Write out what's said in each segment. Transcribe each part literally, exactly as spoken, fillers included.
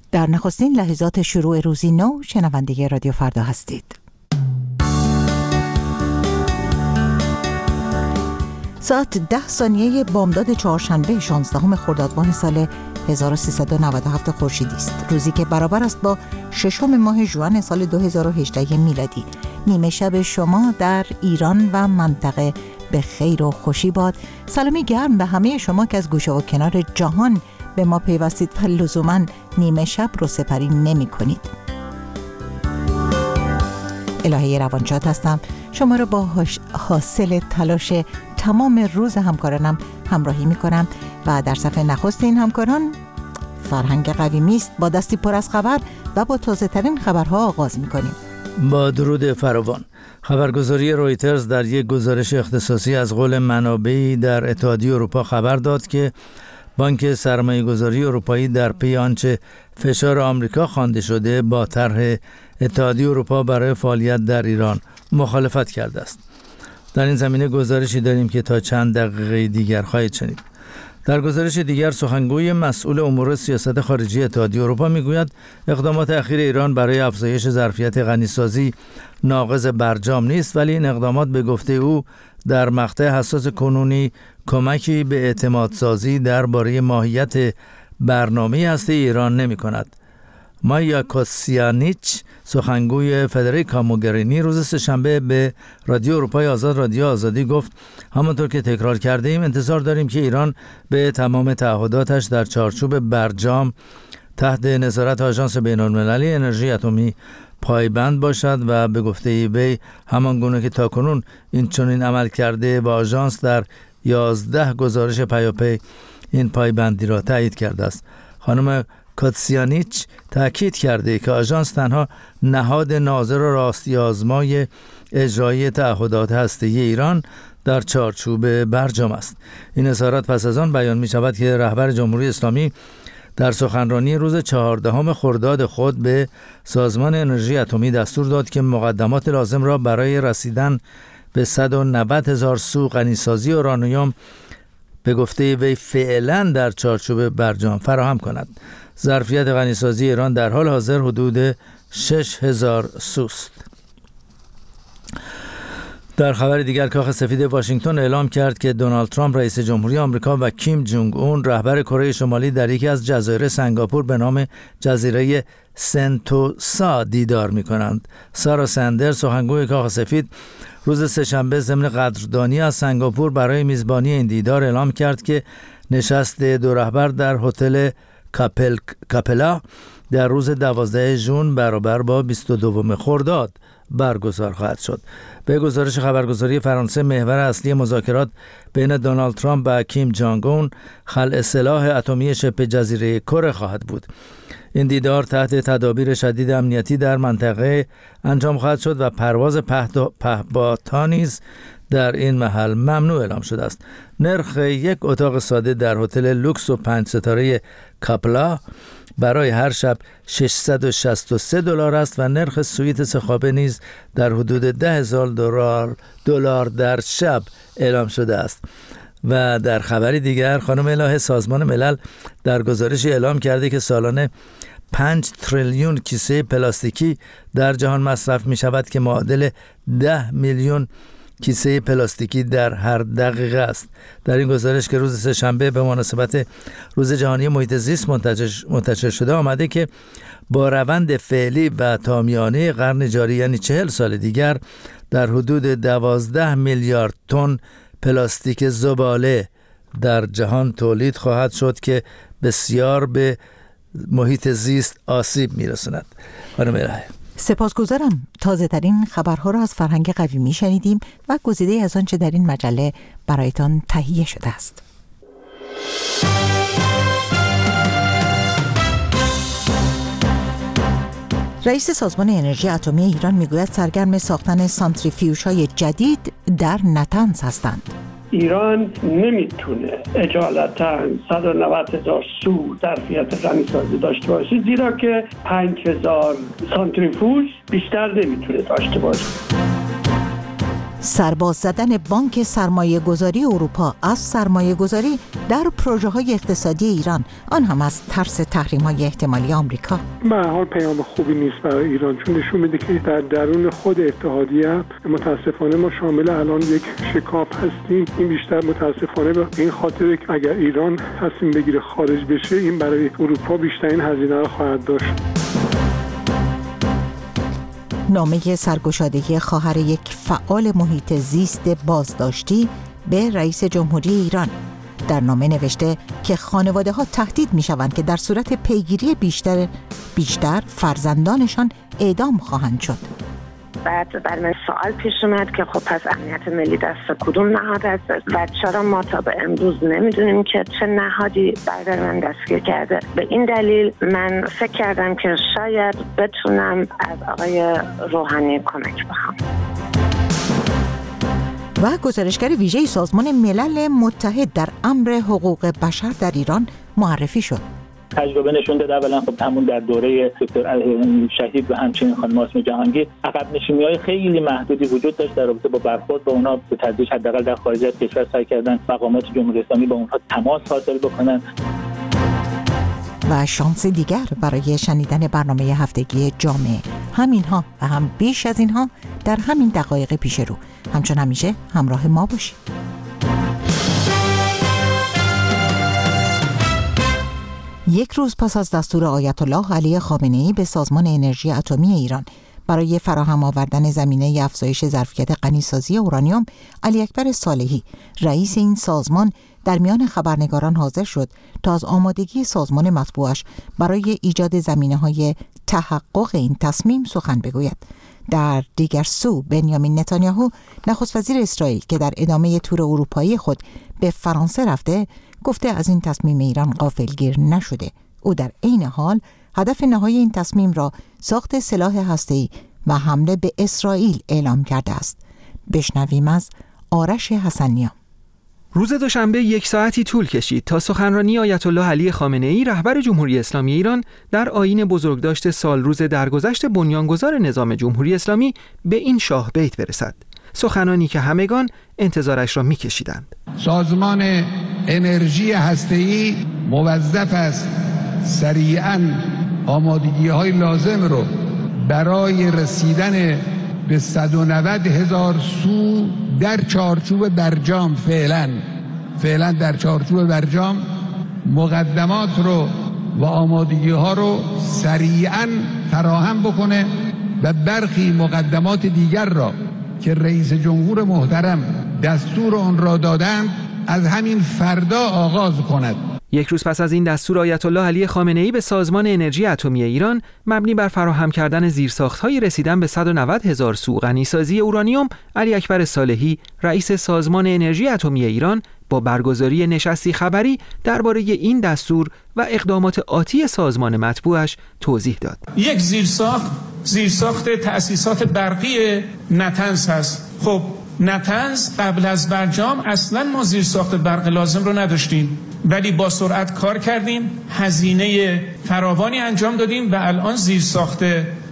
در نخستین لحظات شروع روزی نو شنونده رادیو فردا هستید. ساعت ده ثانیه بامداد چهارشنبه شانزدهم خردادماه سال هزار و سیصد و نود و هفت خورشیدی است، روزی که برابر است با ششم ماه ژوئن سال دو هزار و هجده میلادی. نیمه شب شما در ایران و منطقه به خیر و خوشی باد. سلامی گرم به همه شما که از گوشه و کنار جهان به ما پیوستید و لزوماً نیمه شب رو سپری نمی کنید. الهه روانشاد هستم، شما رو با حاصل تلاش تمام روز همکارانم همراهی می کنم و در صفحه نخست این همکاران فرهنگ قویمی است. با دستی پر از خبر و با تازه ترین خبرها آغاز می کنیم. با درود فراوان. خبرگزاری رویترز در یک گزارش اختصاصی از قول منابعی در اتحادیه اروپا خبر داد که بانک سرمایه‌گذاری اروپایی در پی آنچه فشار آمریکا خوانده شده با طرح اتحادیه اروپا برای فعالیت در ایران مخالفت کرده است. در این زمینه گزارشی داریم که تا چند دقیقه دیگر خواهید شنید. در گزارش دیگر سخنگوی مسئول امور سیاست خارجی اتحادیه اروپا میگوید اقدامات اخیر ایران برای افزایش ظرفیت غنیسازی ناقض برجام نیست، ولی این اقدامات به گفته او در مقطع حساس کنونی کمکی به اعتمادسازی درباره ماهیت برنامه هسته ایران نمی کند. مایا کوسیانیچ سخنگوی فدریکا موگرینی روز سه‌شنبه به رادیو اروپای آزاد رادیو آزادی گفت همانطور که تکرار کرده ایم انتظار داریم که ایران به تمام تعهداتش در چارچوب برجام تحت نظارت آژانس بین‌المللی انرژی اتمی پایبند باشد و به گفته وی همان گونه که تاکنون این چنین عمل کرده و آژانس در یازده گزارش پیاپی این پایبندی را تایید کرده است. خانم کوتسیانیچ تاکید کرده که آژانس تنها نهاد ناظر و راستی آزمای اجرایی تعهدات هسته‌ای ایران در چارچوب برجام است. این اظهارات پس از آن بیان می شود که رهبر جمهوری اسلامی در سخنرانی روز چهاردهم خرداد خود به سازمان انرژی اتمی دستور داد که مقدمات لازم را برای رسیدن به صد و نود هزار سو غنیسازی اورانیوم به گفته وی فعلا در چارچوب برجام فراهم کند. ظرفیت غنیسازی ایران در حال حاضر حدود شش هزار سوست. در خبر دیگر کاخ سفید واشنگتن اعلام کرد که دونالد ترامپ رئیس جمهوری آمریکا و کیم جونگ اون رهبر کره شمالی در یکی از جزایر سنگاپور به نام جزیره سنتوسا دیدار می‌کنند. سارا سندرز سخنگوی کاخ سفید روز سه‌شنبه ضمن قدردانی از سنگاپور برای میزبانی این دیدار اعلام کرد که نشست دو رهبر در هتل کاپل کاپلا در روز دوازده ژوئن برابر با بیست و دو خرداد برگزار خواهد شد. به گزارش خبرگزاری فرانسه محور اصلی مذاکرات بین دونالد ترامپ و کیم جونگ اون خلع سلاح اتمی شبه جزیره کره خواهد بود. این دیدار تحت تدابیر شدید امنیتی در منطقه انجام خواهد شد و پرواز پهپادها نیز در این محل ممنوع اعلام شده است. نرخ یک اتاق ساده در هتل لوکس و پنج ستاره کاپلا برای هر شب ششصد و شصت و سه دلار است و نرخ سویت سه خوابه نیز در حدود ده هزار دلار دلار در شب اعلام شده است. و در خبری دیگر خانم الهه سازمان ملل در گزارشی اعلام کرده که سالانه پنج تریلیون کیسه پلاستیکی در جهان مصرف می شود که معادل ده میلیون کیسه پلاستیکی در هر دقیقه است. در این گزارش که روز سه‌شنبه به مناسبت روز جهانی محیط زیست منتشر شده آمده که با روند فعلی و تا میانه قرن جاری یعنی چهل سال دیگر در حدود دوازده میلیارد تن پلاستیک زباله در جهان تولید خواهد شد که بسیار به محیط زیست آسیب میرساند. خانم الهه سپاسگزارم. تازه ترین خبرها را از فرهنگ قویمی شنیدیم و گزیده از آنچه در این مجله برایتان تهیه شده است. رئیس سازمان انرژی اتمی ایران میگوید سرگرم ساختن سانتریفیوژهای جدید در نطنز هستند. ایران نمیتونه اجالتا صد و نود هزار سو ظرفیت غنیسازی داشته باشه، زیرا که پنج هزار سانتریفوژ بیشتر نمیتونه داشته باشه. سرباز زدن بانک سرمایه گذاری اروپا از سرمایه گذاری در پروژه های اقتصادی ایران، آن هم از ترس تحریم های احتمالی آمریکا. به هر حال پیام خوبی نیست برای ایران، چون نشون میده که در درون خود اتحادیه متاسفانه ما شامل الان یک شکاف هستیم. این بیشتر متاسفانه به این خاطره که اگر ایران تصمیم بگیره خارج بشه، این برای اروپا بیشترین هزینه رو خواهد داشت. نامه سرگشادگی خواهر یک فعال محیط زیست بازداشتی به رئیس جمهوری ایران. در نامه نوشته که خانواده ها تهدید می شوند که در صورت پیگیری بیشتر بیشتر فرزندانشان اعدام خواهند شد. بعد بر من سوال پیش اومد که خب پس امنیت ملی دست کدوم نهاد است و چرا ما تا به امروز نمیدونیم که چه نهادی برادر من دستگیر کرده. به این دلیل من فکر کردم که شاید بتونم از آقای روحانی کمک بخوام. و گزارشگر ویژه سازمان ملل متحد در امر حقوق بشر در ایران معرفی شد. تجربه نشون داد اولا خب همون در دوره دکتر شهید و همچنین خانم آسمی جهانگیر عقب نشینی‌های خیلی محدودی وجود داشت در رابطه با برخورد با اونها به تدریج حداقل در خارج از کشور سعی کردن مقامات جمهوری اسلامی با اونها تماس حاصل بکنن. و شانس دیگر برای شنیدن برنامه هفتگی جامعه، همینها و هم بیش از اینها در همین دقایق پیش رو. همچون همیشه همراه ما باشید. یک روز پس از دستور آیت الله علی خامنه‌ای به سازمان انرژی اتمی ایران برای فراهم آوردن زمینه افزایش ظرفیت غنیسازی اورانیوم، علی اکبر صالحی رئیس این سازمان در میان خبرنگاران حاضر شد تا از آمادگی سازمان مطبوعش برای ایجاد زمینه‌های تحقق این تصمیم سخن بگوید. در دیگر سو بنیامین نتانیاهو نخست وزیر اسرائیل که در ادامه تور اروپایی خود به فرانسه رفته، گفته از این تصمیم ایران غافلگیر نشده. او در عین حال هدف نهایی این تصمیم را ساخت سلاح هسته‌ای و حمله به اسرائیل اعلام کرده است. بشنویم از آرش حسنیان. روز دوشنبه یک ساعتی طول کشید تا سخنرانی آیت الله علی خامنه‌ای رهبر جمهوری اسلامی ایران در آیین بزرگداشت سالروز درگذشت بنیانگذار نظام جمهوری اسلامی به این شاه بیت برسد. سخنانی که همگان انتظارش را می‌کشیدند. سازمان انرژی هسته‌ای موظف است سریعاً آمادگی‌های لازم را برای رسیدن به صد و نود هزار سو در چارچوب برجام فعلا فعلا در چارچوب برجام مقدمات رو و آمادگی ها رو سریعا فراهم بکنه و برخی مقدمات دیگر را که رئیس جمهور محترم دستور آن را دادند از همین فردا آغاز کند. یک روز پس از این دستور آیت الله علی خامنه‌ای به سازمان انرژی اتمی ایران مبنی بر فراهم کردن زیرساخت‌های رسیدن به صد و نود هزار سو غنیسازی اورانیوم، علی اکبر صالحی رئیس سازمان انرژی اتمی ایران با برگزاری نشستی خبری درباره این دستور و اقدامات آتی سازمان مطبوعش توضیح داد. یک زیرساخت زیرساخت تأسیسات برقی نتنز هست. خب نتنز قبل از برجام اصلا ما زیرساخت برق لازم رو نداشتیم، ولی با سرعت کار کردیم، هزینه فراوانی انجام دادیم و الان زیرساخت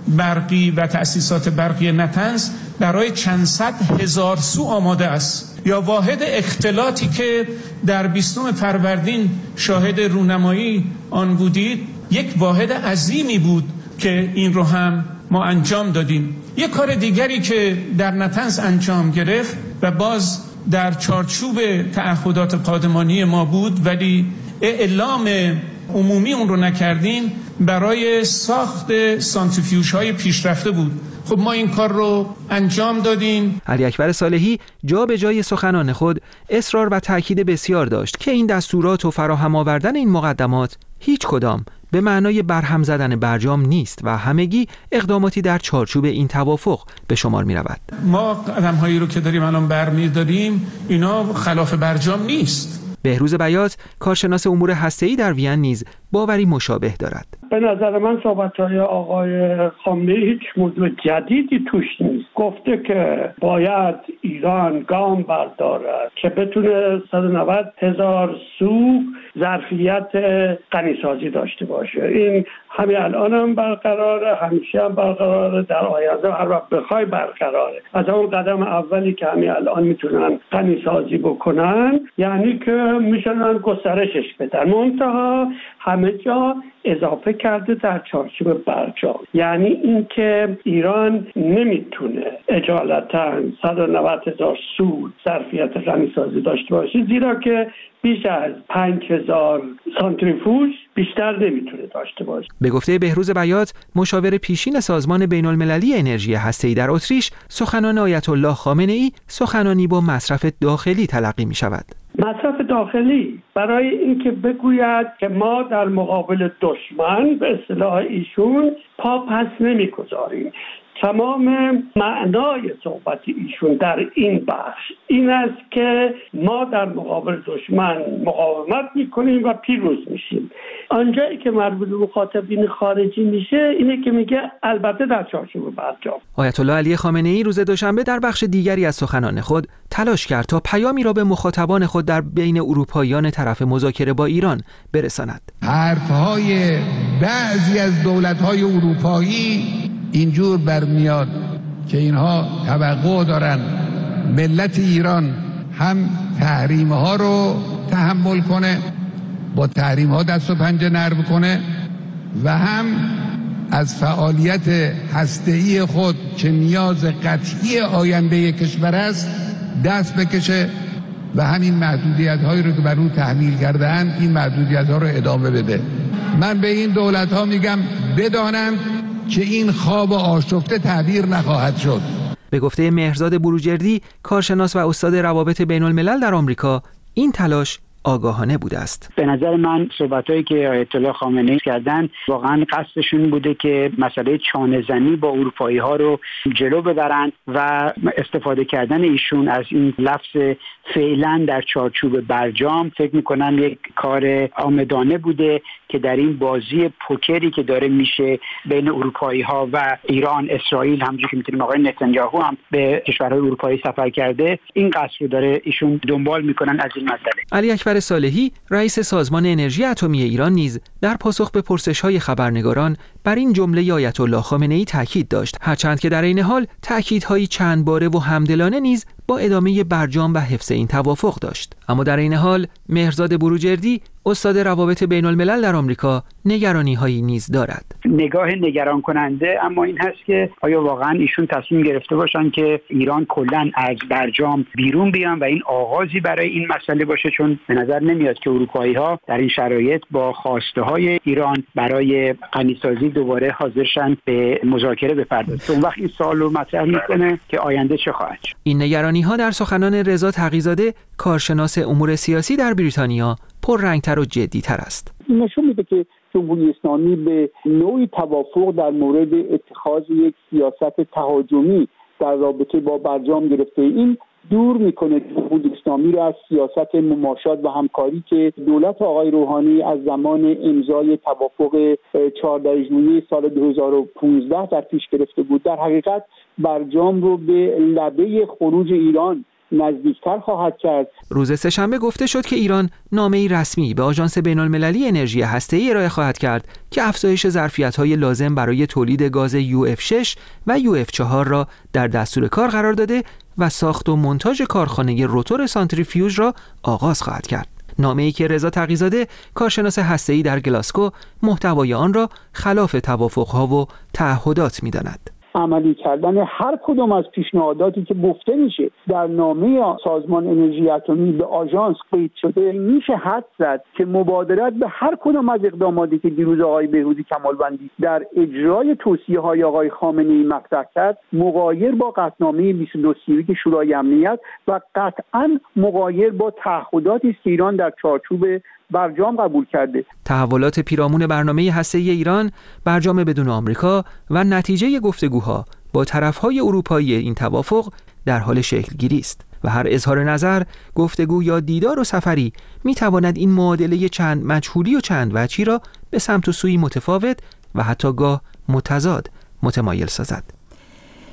برقی و تأسیسات برقی نتنز برای چند صد هزار سو آماده است. یا واحد اختلاطی که در بیستم فروردین شاهد رونمایی آن بودید، یک واحد عظیمی بود که این رو هم ما انجام دادیم. یک کار دیگری که در نتنز انجام گرفت و باز در چارچوب تعهدات پادمانی ما بود ولی اعلام عمومی اون رو نکردیم، برای ساخت سانتریفیوژهای پیشرفته بود. خب ما این کار رو انجام دادیم. علی اکبر صالحی جا به جای سخنان خود اصرار و تأکید بسیار داشت که این دستورات و فراهم آوردن این مقدمات هیچ کدام به معنای برهم زدن برجام نیست و همگی اقداماتی در چارچوب این توافق به شمار می رود. ما قدم‌هایی رو که داریم الان برمی‌داریم اینا خلاف برجام نیست. بهروز بیات کارشناس امور هسته‌ای در وین نیز باوری مشابه دارد. به نظر من صحبت‌های آقای خامنه‌ای هیچ موضوع جدیدی توش نیست. گفته که باید ایران گام بردارد که بتونه صد و نود هزار سو ظرفیت غنیسازی داشته باشه. این همین الان هم برقراره، همیشه هم برقراره، در آینده هر وقت بخوای برقراره. از اون قدم اولی که همین الان میتونن غنی سازی بکنن، یعنی که میتونن گسترشش بدن. منتها همه جا اضافه کرده در چارچوب برجام، یعنی اینکه ایران نمیتونه اجالتا صد و نود هزار سو ظرفیت غنی سازی داشته باشه، زیرا که بیش از پنج هزار سانتریفوژ بیشتر نمیتونه داشته باشه. به گفته بهروز بیات، مشاور پیشین سازمان بین المللی انرژی هسته‌ای در اتریش، سخنان آیت الله خامنه‌ای سخنانی با مصرف داخلی تلقی می شود. مصرف داخلی برای اینکه بگوید که ما در مقابل دشمن به اصطلاح ایشون پا پس نمیگذاریم. تمام معنای صحبت ایشون در این بخش این است که ما در مقابل دشمن مقاومت میکنیم و پیروز میشیم. آنجایی که مربوط به مخاطبین خارجی میشه اینه که میگه البته در چارچوب برجام. آیت الله علی خامنه‌ای روز دوشنبه در بخش دیگری از سخنان خود تلاش کرد تا پیامی را به مخاطبان خود در بین اروپاییان طرف مذاکره با ایران برساند. حرفهای بعضی از دولت‌های اروپایی اینجور برمیاد که اینها توقع دارن ملت ایران هم تحریم ها رو تحمل کنه، با تحریم ها دست و پنجه نرم کنه و هم از فعالیت هسته‌ای خود که نیاز قطعی آینده کشور است دست بکشه و همین محدودیت هایی رو که بر اون تحمیل کردن این محدودیت ها رو ادامه بده. من به این دولت ها میگم بدانند که این خواب آشفته تعبیر نخواهد شد. به گفته مهرزاد بروجردی، کارشناس و استاد روابط بین الملل در آمریکا، این تلاش آگاهانه بوده است. به نظر من صحبتایی که آیت الله خامنه‌ای کردن واقعا قصدشون بوده که مسئله چانه زنی با اروپایی ها رو جلو ببرن و استفاده کردن ایشون از این لفظ فعلا در چارچوب برجام فکر میکنم یک کار آمدانه بوده که در این بازی پوکری که داره میشه بین اروپایی ها و ایران، اسرائیل، همونجوری که میتونیم آقای نتانیاهو هم به کشورهای اروپایی سفر کرده، این قصد رو داره ایشون دنبال میکنن از این مسئله. علی اکبر صالحی، رئیس سازمان انرژی اتمی ایران، نیز در پاسخ به پرسش‌های خبرنگاران بر این جمله آیت الله خامنه‌ای تاکید داشت، هرچند که در این حال تاکیدهای چند باره و همدلانه نیز با ادامه برجام و حفظ این توافق داشت. اما در این حال مهرزاد بروجردی، استاد روابط بین الملل در آمریکا، نگرانی هایی نیز دارد. نگاه نگران کننده اما این هست که آیا واقعا ایشون تصمیم گرفته باشن که ایران کلا از برجام بیرون بیان و این آغازی برای این مسئله باشه، چون به نظر نمیاد که اروپایی ها در این شرایط با خواسته های ایران برای غنیسازی دوباره حاضرشن به مذاکره بپردازن. اون وقت این سوالو مطرح میکنه که آینده چه خواهد شد. این نگرانی ها در سخنان رضا تقی‌زاده، کارشناس امور سیاسی در بریتانیا، پررنگتر و جدی‌تر است. نشون میده که جمهوری اسلامی به نوعی توافق در مورد اتخاذ یک سیاست تهاجمی در رابطه با برجام گرفته. این دور میکنه جمهوری اسلامی را از سیاست مماشات و همکاری که دولت آقای روحانی از زمان امضای توافق چهاردهم ژوئیه سال دو هزار و پانزده در پیش گرفته بود. در حقیقت برجام رو به لبه خروج ایران نزدیکتر خواهد کرد. روز سه‌شنبه گفته شد که ایران نامه‌ای رسمی به آژانس بین‌المللی انرژی هسته‌ای ارائه خواهد کرد که افزایش ظرفیت‌های لازم برای تولید گاز یو اف شش و یو اف چهار را در دستور کار قرار داده و ساخت و مونتاژ کارخانه روتور سانتریفیوژ را آغاز خواهد کرد. نامه‌ای که رضا تقی‌زاده، کارشناس هسته‌ای در گلاسکو، محتوای آن را خلاف توافق‌ها و تعهدات می‌داند. عملی کردن هر کدام از پیشنهاداتی که گفته میشه در نامه سازمان انرژی اتمی به آژانس قید شده، میشه حد زد که مبادرت به هر کدام از اقداماتی که دیروز آقای بهروزی کمالوندی در اجرای توصیه‌های آقای خامنه‌ای مطرح کرد مغایر با قطعنامه بیست و دو سی و یک شورای امنیت و قطعاً مغایر با تعهداتی است که ایران در چارچوب برجام قبول کرده. تحولات پیرامون برنامه هسته‌ای ایران، برجام بدون آمریکا و نتیجه گفتگوها با طرف‌های اروپایی این توافق در حال شکل‌گیری است و هر اظهار نظر، گفتگو یا دیدار و سفری می‌تواند این معادله چند مجهولی و چند وجهی را به سمت و سوی متفاوت و حتی گاه متضاد متمایل سازد.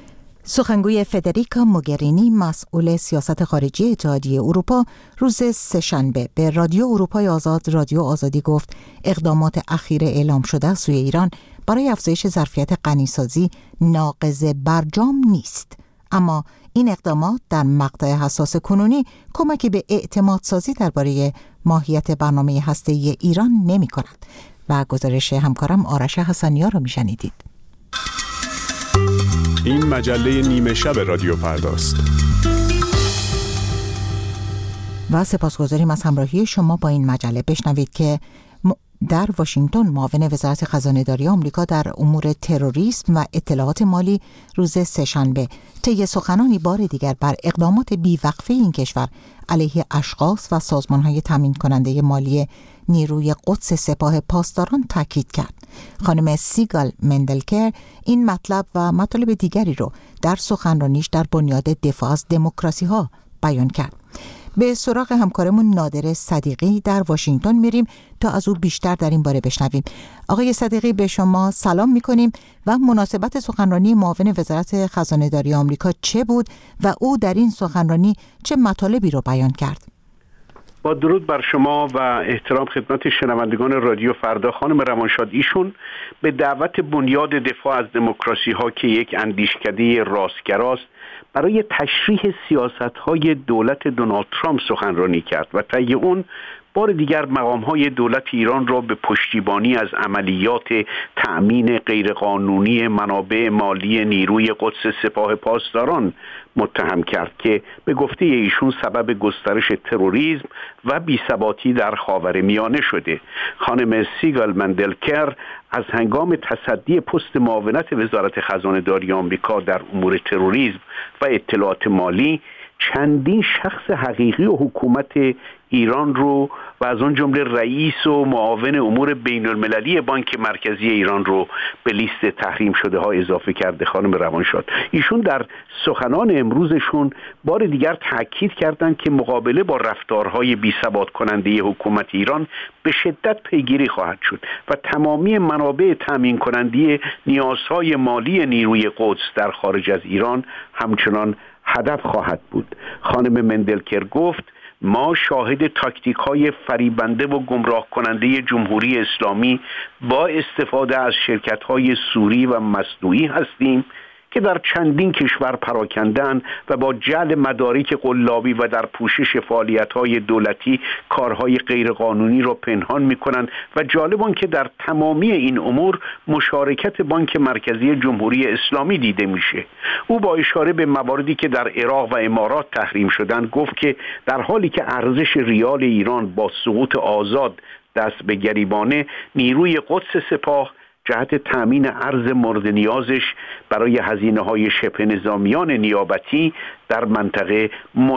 سخنگوی فدریکا موگرینی مسئول سیاست خارجی اتحادیه اروپا روز سه‌شنبه به رادیو اروپای آزاد رادیو آزادی گفت اقدامات اخیر اعلام شده سوی ایران برای افزایش ظرفیت غنیسازی ناقض برجام نیست، اما این اقدامات در مقطع حساس کنونی کمکی به اعتماد سازی درباره ماهیت برنامه هسته‌ای ایران نمی کند. و گزارش همکارم آرش حسنیار را می شنیدید. این مجله نیمه شب رادیو فرداست. و سپاسگزاریم از همراهی شما با این مجله. بشنوید که در واشنگتن معاون وزارت خزانه‌داری آمریکا در امور تروریسم و اطلاعات مالی روز سه‌شنبه طی سخنانی بار دیگر بر اقدامات بیوقفه این کشور علیه اشخاص و سازمان‌های تامین کننده مالی نیروی قدس سپاه پاسداران تاکید کرد. خانم سیگال مندلکر این مطلب و مطالب دیگری رو در سخنرانیش در بنیاد دفاع از دموکراسی ها بیان کرد. به سراغ همکارمون نادر صدیقی در واشنگتن میریم تا از او بیشتر در این باره بشنویم. آقای صدیقی، به شما سلام میکنیم و مناسبت سخنرانی معاون وزارت خزانه‌داری آمریکا چه بود و او در این سخنرانی چه مطالبی رو بیان کرد؟ با درود بر شما و احترام خدمت شنوندگان رادیو فردا، خانم روانشاد ایشون به دعوت بنیاد دفاع از دموکراسی ها که یک اندیشکده راستگراست برای تشریح سیاست‌های دولت دونالد ترامپ سخنرانی کرد و طی اون بار دیگر مقام‌های دولت ایران را به پشتیبانی از عملیات تأمین غیرقانونی منابع مالی نیروی قدس سپاه پاسداران متهم کرد که به گفته ایشون سبب گسترش تروریسم و بی‌ثباتی در خاورمیانه شده. خانم سیگال مندلکر از هنگام تصدی پست معاونت وزارت خزانه‌داری آمریکا در امور تروریسم و اطلاعات مالی چندین شخص حقیقی و حکومت ایران رو و از اون جمله رئیس و معاون امور بین المللی بانک مرکزی ایران رو به لیست تحریم شده ها اضافه کرده. خانم روانشاد ایشون در سخنان امروزشون بار دیگر تاکید کردند که مقابله با رفتارهای بی‌ثبات کننده حکومت ایران به شدت پیگیری خواهد شد و تمامی منابع تامین کننده نیازهای مالی نیروی قدس در خارج از ایران همچنان هدف خواهد بود. خانم مندلکر گفت ما شاهد تاکتیک های فریبنده و گمراه کننده جمهوری اسلامی با استفاده از شرکت های سوری و مصنوعی هستیم که در چندین کشور پراکندن و با جعل مدارک قلابی و در پوشش فعالیت‌های دولتی کارهای غیرقانونی را پنهان می‌کنند و جالب آن که در تمامی این امور مشارکت بانک مرکزی جمهوری اسلامی دیده میشه. او با اشاره به مواردی که در عراق و امارات تحریم شدند گفت که در حالی که ارزش ریال ایران با سقوط آزاد دست به گریبانه، نیروی قدس سپاه جهت تأمین ارز مورد نیازش برای هزینه‌های شبه نظامیان نیابتی در منطقه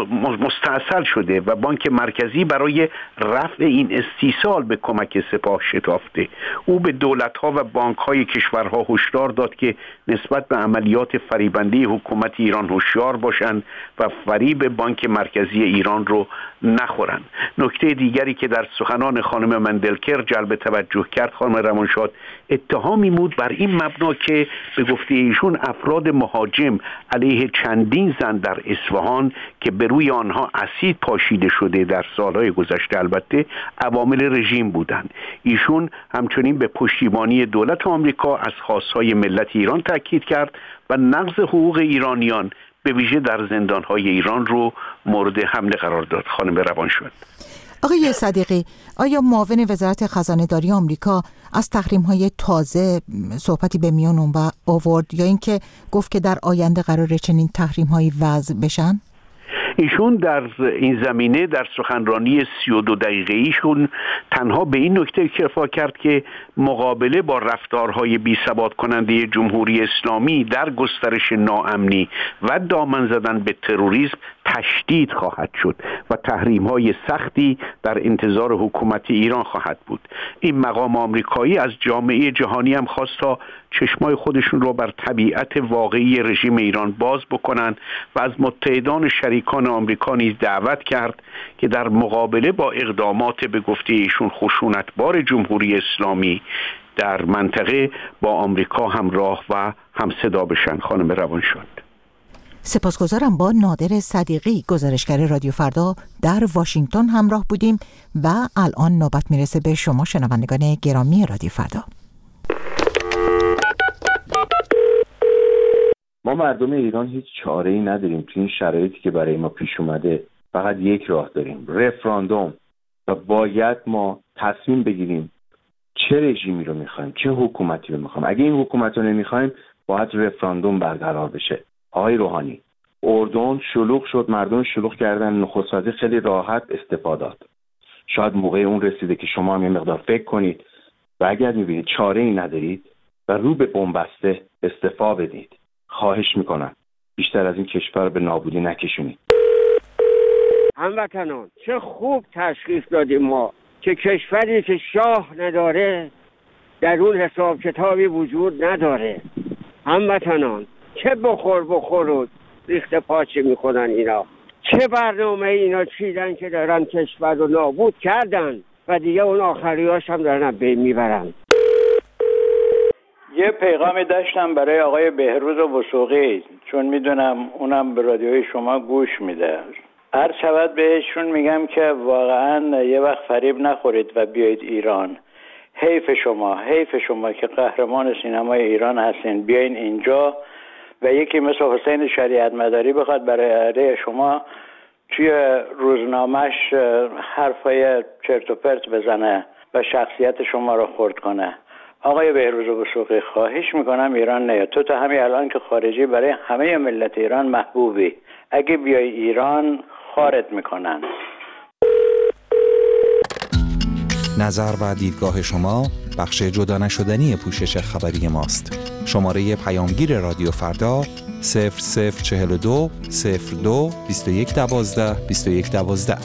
مستاصل شده و بانک مرکزی برای رفع این استیصال به کمک سپاه شتافته. او به دولت‌ها و بانک‌های کشورها هشدار داد که نسبت به عملیات فریبنده حکومت ایران هوشیار باشند و فریب بانک مرکزی ایران رو نخورند. نکته دیگری که در سخنان خانم مندلکر جلب توجه کرد خانم روانشاد اتهامی بود بر این مبنا که به گفته ایشون افراد مهاجم علیه چندین زن در اصفهان که به روی آنها اسید پاشیده شده در سالهای گذشته البته عوامل رژیم بودند. ایشون همچنین به پشتیبانی دولت آمریکا از خواستهای ملت ایران تاکید کرد و نقض حقوق ایرانیان به ویژه در زندانهای ایران رو مورد حمله قرار داد. خانم روانشاد. آقای صدیقی، آیا معاون وزارت خزانه‌داری آمریکا از تحریم‌های تازه صحبتی به میان آورد یا اینکه گفت که در آینده قراره چنین تحریم‌هایی وضع بشن؟ ایشون در این زمینه در سخنرانی سی و دو دقیقه ایشون تنها به این نکته اکتفا کرد که مقابله با رفتارهای بی‌ثبات کننده جمهوری اسلامی در گسترش ناامنی و دامن زدن به تروریسم تشدید خواهد شد و تحریم‌های سختی در انتظار حکومت ایران خواهد بود. این مقام آمریکایی از جامعه جهانی هم خواست تا چشمای خودشون رو بر طبیعت واقعی رژیم ایران باز بکنن و از متحدان شریکان آمریکا نیز دعوت کرد که در مقابله با اقدامات به گفته ایشون خشونتبار جمهوری اسلامی در منطقه با آمریکا همراه و همصدا بشن. خانم روانشاد. سپاسگزارم. با نادر صدیقی گزارشگر رادیو فردا در واشنگتن همراه بودیم و الان نوبت میرسه به شما شنوندگان گرامی رادیو فردا. ما مردم ایران هیچ چاره‌ای نداریم تو این شرایطی که برای ما پیش اومده. فقط یک راه داریم، رفراندوم، و باید ما تصمیم بگیریم چه رژیمی رو میخوایم، چه حکومتی رو میخوایم. اگه این حکومت رو نمیخوایم باید رفراندوم برقرار بشه. آقای روحانی، اردن شلوغ شد، مردم شلوغ کردن، نخست وزیر خیلی راحت استفاده داد. شاید موقع اون رسیده که شما هم یه مقدار فکر کنید و اگر میبینید چاره ای ندارید و رو به بنبسته استعفا بدید. خواهش میکنم بیشتر از این کشور رو به نابودی نکشونید. هموطنان، چه خوب تشخیص دادیم ما که کشوری که شاه نداره در اون حساب کتابی وجود نداره. هموطنان، چه بخور بخور و ریخت پاچه میکنن اینا، چه برنامه اینا چیدن که دارن کشور رو نابود کردن و دیگه اون آخریاش هم دارن بین میبرن. یه پیغامی داشتم برای آقای بهروز وثوقی، چون میدونم اونم به رادیوی شما گوش میده. هر شود بهشون میگم که واقعا یه وقت فریب نخورید و بیایید ایران. حیف شما، حیف شما که قهرمان سینمای ایران هستین. بیاین اینجا و یکی مثل حسین شریعت مداری بخواد برای علیه شما توی روزنامه‌اش حرفای چرت و پرت بزنه و شخصیت شما رو خرد کنه. آقای بهروز وثوقی، خواهش میکنم ایران نیاد. تو تا همین الان که خارجی برای همه ملت ایران محبوبی. اگه بیای ایران خارت میکنن. نظر و دیدگاه شما بخش جدا نشدنی پوشش خبری ماست. شماره پیامگیر رادیو فردا صفر صفر چهل و دو صفر دو بیست و یک دوازده بیست و یک دوازده.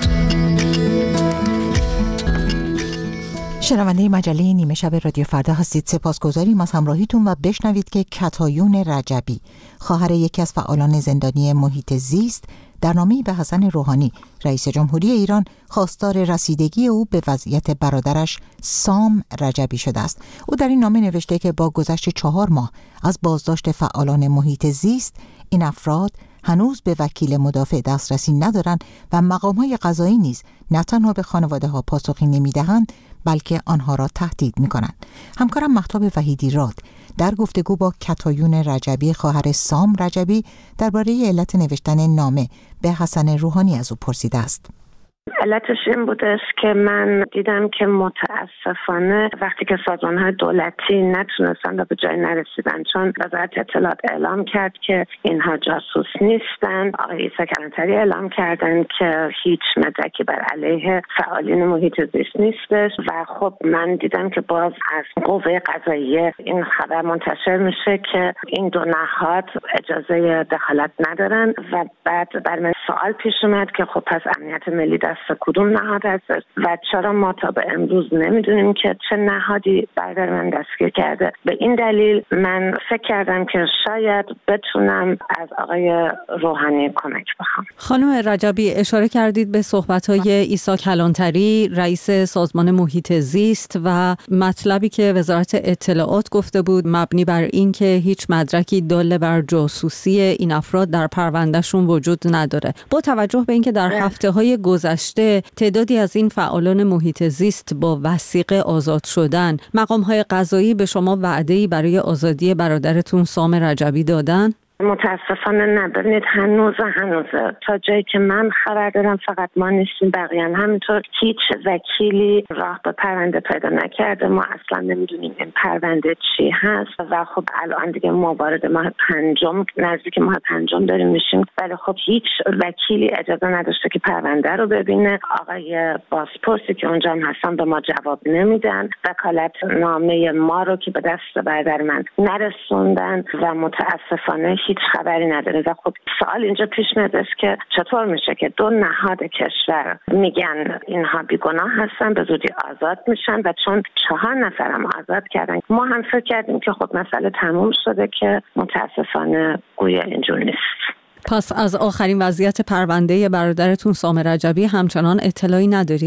شنونده مجله نیمه شب رادیو فردا هستید. سپاسگزاریم از همراهیتون و بشنوید که کتایون رجبی، خواهر یکی از فعالان زندانی محیط زیست، در نامه‌ای به حسن روحانی رئیس جمهوری ایران خواستار رسیدگی او به وضعیت برادرش سام رجبی شده است. او در این نامه نوشته که با گذشت چهار ماه از بازداشت فعالان محیط زیست، این افراد هنوز به وکیل مدافع دسترسی ندارند و مقام‌های قضایی نیز نه تنها به خانواده‌ها پاسخی نمی‌دهند بلکه آنها را تهدید می‌کنند. همکارم مهتاب وحیدی راد در گفتگو با کتایون رجبی، خواهر سام رجبی، درباره علت نوشتن نامه به حسن روحانی از او پرسیده است. علتش این بودش که من دیدم که متاسفانه وقتی که سازمان‌های دولتی نتونستن و به جای نرسیدن، چون وزارت اطلاعات اعلام کرد که اینها جاسوس نیستن، آقای عیسی کلانتری اعلام کردن که هیچ مدرکی بر علیه فعالین محیط زیست نیستش و خب من دیدم که باز از قوه قضاییه این خبر منتشر میشه که این دو نهاد اجازه دخالت ندارن و بعد بر من سوال پیش اومد که خب پس امنیت ملی دست کدوم نهاد هست و چرا ما تا به امروز نمیدونیم که چه نهادی برادر من دستگیر کرده. به این دلیل من فکر کردم که شاید بتونم از آقای روحانی کمک بخوام. خانم رجبی، اشاره کردید به صحبت‌های عیسی کلانتری رئیس سازمان محیط زیست و مطلبی که وزارت اطلاعات گفته بود مبنی بر این که هیچ مدرکی دال بر جاسوسی این افراد در پروندهشون وجود نداره. با توجه به اینکه در هفته‌های گذشته تعدادی از این فعالان محیط زیست با وثیقه آزاد شدن، مقام‌های قضایی به شما وعده‌ای برای آزادی برادرتون سام رجبی دادن؟ متاسفانه نه. ببینید هنوز هنوزه تا جایی که من خبر دارم فقط ما نیستیم، بقیه هم همینطور. هیچ وکیلی راه به پرونده پیدا نکرده. ما اصلا نمیدونیم این پرونده چی هست و خب الان دیگه ما وارد ماه پنجم، نزدیک ماه پنجم داریم میشیم، ولی خب هیچ وکیلی اجازه نداشته که پرونده رو ببینه. آقای بازپرسی که اونجا هم هستن به ما جواب نمیدن. وکالت نامه ما رو که به دست برادر من نرسوندن و متاسفانه هیچ خبری نداره و خب سوال اینجا پیش میاد که چطور میشه که دو نهاد کشور میگن اینها بیگناه هستن، به زودی آزاد میشن و چون چهار نفرم آزاد کردن ما هم فکر کردیم که خب مسئله تموم شده که متاسفانه گویا اینجور نیست. پس از آخرین وضعیت پرونده برادرتون سام رجبی همچنان اطلاعی ندارید؟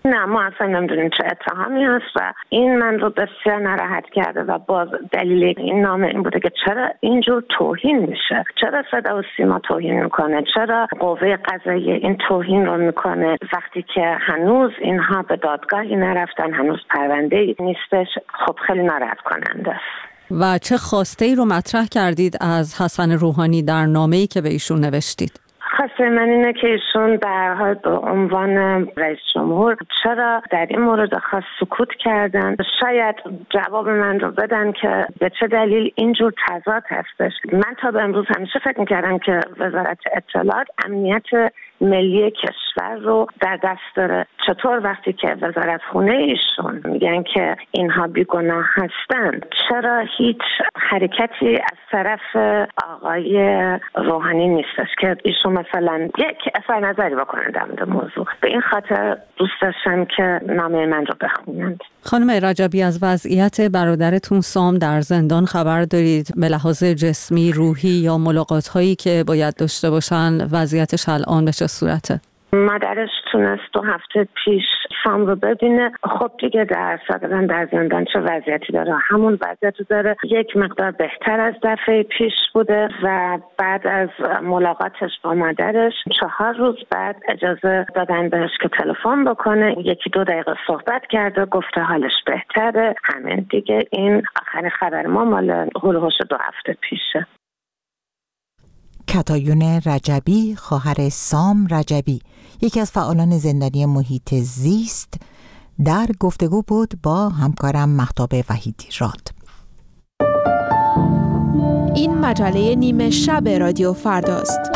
نه، ما اصلا نمیدونیم چه اتهامی هست و این من رو بسیار ناراحت کرده و باز دلیل این نامه این بوده که چرا اینجور توهین میشه، چرا صدا و سیما توهین میکنه، چرا قوه قضاییه این توهین رو میکنه وقتی که هنوز اینها به دادگاهی نرفتن، هنوز پرونده ای نیستش. خب خیلی ناراحت کننده است. و چه خواسته ای رو مطرح کردید از حسن روحانی در نامه‌ای که به ایشون نوشتید؟ خواسته من اینه که ایشون به هر حال به عنوان رئیس جمهور چرا در این مورد خاص سکوت کردن، شاید جواب من رو بدن که به چه دلیل اینجور تضاد هستش. من تا به امروز همیشه فکر می‌کردم که وزارت اطلاعات امنیت ملی کشور رو در دست داره. چطور وقتی که وزارت خونه ایشون میگن که اینها بیگناه هستند، چرا هیچ حرکتی از طرف آقای روحانی نیستش که ایشون مثلا یک اظهار نظری بکنن در مورد موضوع؟ به این خاطر دوست داشتم که نامه من رو بخونند. خانم رجبی، از وضعیت برادرتون سام در زندان خبر دارید؟ به لحاظ جسمی، روحی یا ملاقات هایی که باید داشته باشن وضعیتش الان به چه صورته؟ مادرش تونست دو هفته پیش سام رو ببینه. خب دیگه در صدقا در زندان چه وضعیتی داره؟ همون وضعیتی داره، یک مقدار بهتر از دفعه پیش بوده و بعد از ملاقاتش با مادرش چهار روز بعد اجازه دادن بهش که تلفن بکنه. یکی دو دقیقه صحبت کرده، گفته حالش بهتره. همین دیگه، این آخرین خبر ما مال هولوش دو هفته پیشه. کتایون رجبی، خواهر سام رجبی، یکی از فعالان زندانی محیط زیست، در گفتگو بود با همکارم مهتاب وحیدی راد. این مجله نیمه شب رادیو فرداست.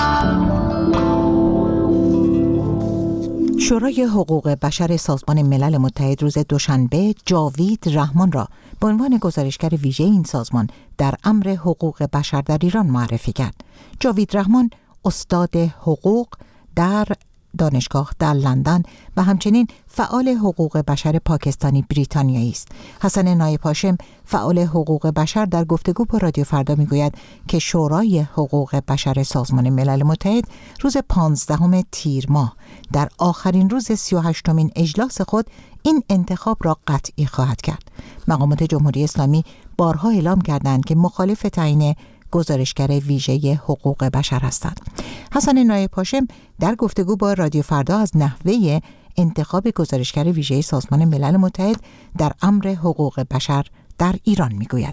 شورای حقوق بشر سازمان ملل متحد روز دوشنبه جاوید رحمان را به عنوان گزارشگر ویژه این سازمان در امر حقوق بشر در ایران معرفی کرد. جاوید رحمان استاد حقوق در دانشگاه در لندن و همچنین فعال حقوق بشر پاکستانی بریتانیایی است. حسن نایب هاشم، فعال حقوق بشر، در گفتگو با رادیو فردا میگوید که شورای حقوق بشر سازمان ملل متحد روز پانزدهم تیر ماه در آخرین روز سی و هشتمین اجلاس خود این انتخاب را قطعی خواهد کرد. مقامات جمهوری اسلامی بارها اعلام کردند که مخالف تعیین گزارشگر ویژه حقوق بشر هستند. حسن نایب هاشم در گفتگو با رادیو فردا از نحوه انتخاب گزارشگر ویژه سازمان ملل متحد در امر حقوق بشر در ایران میگوید.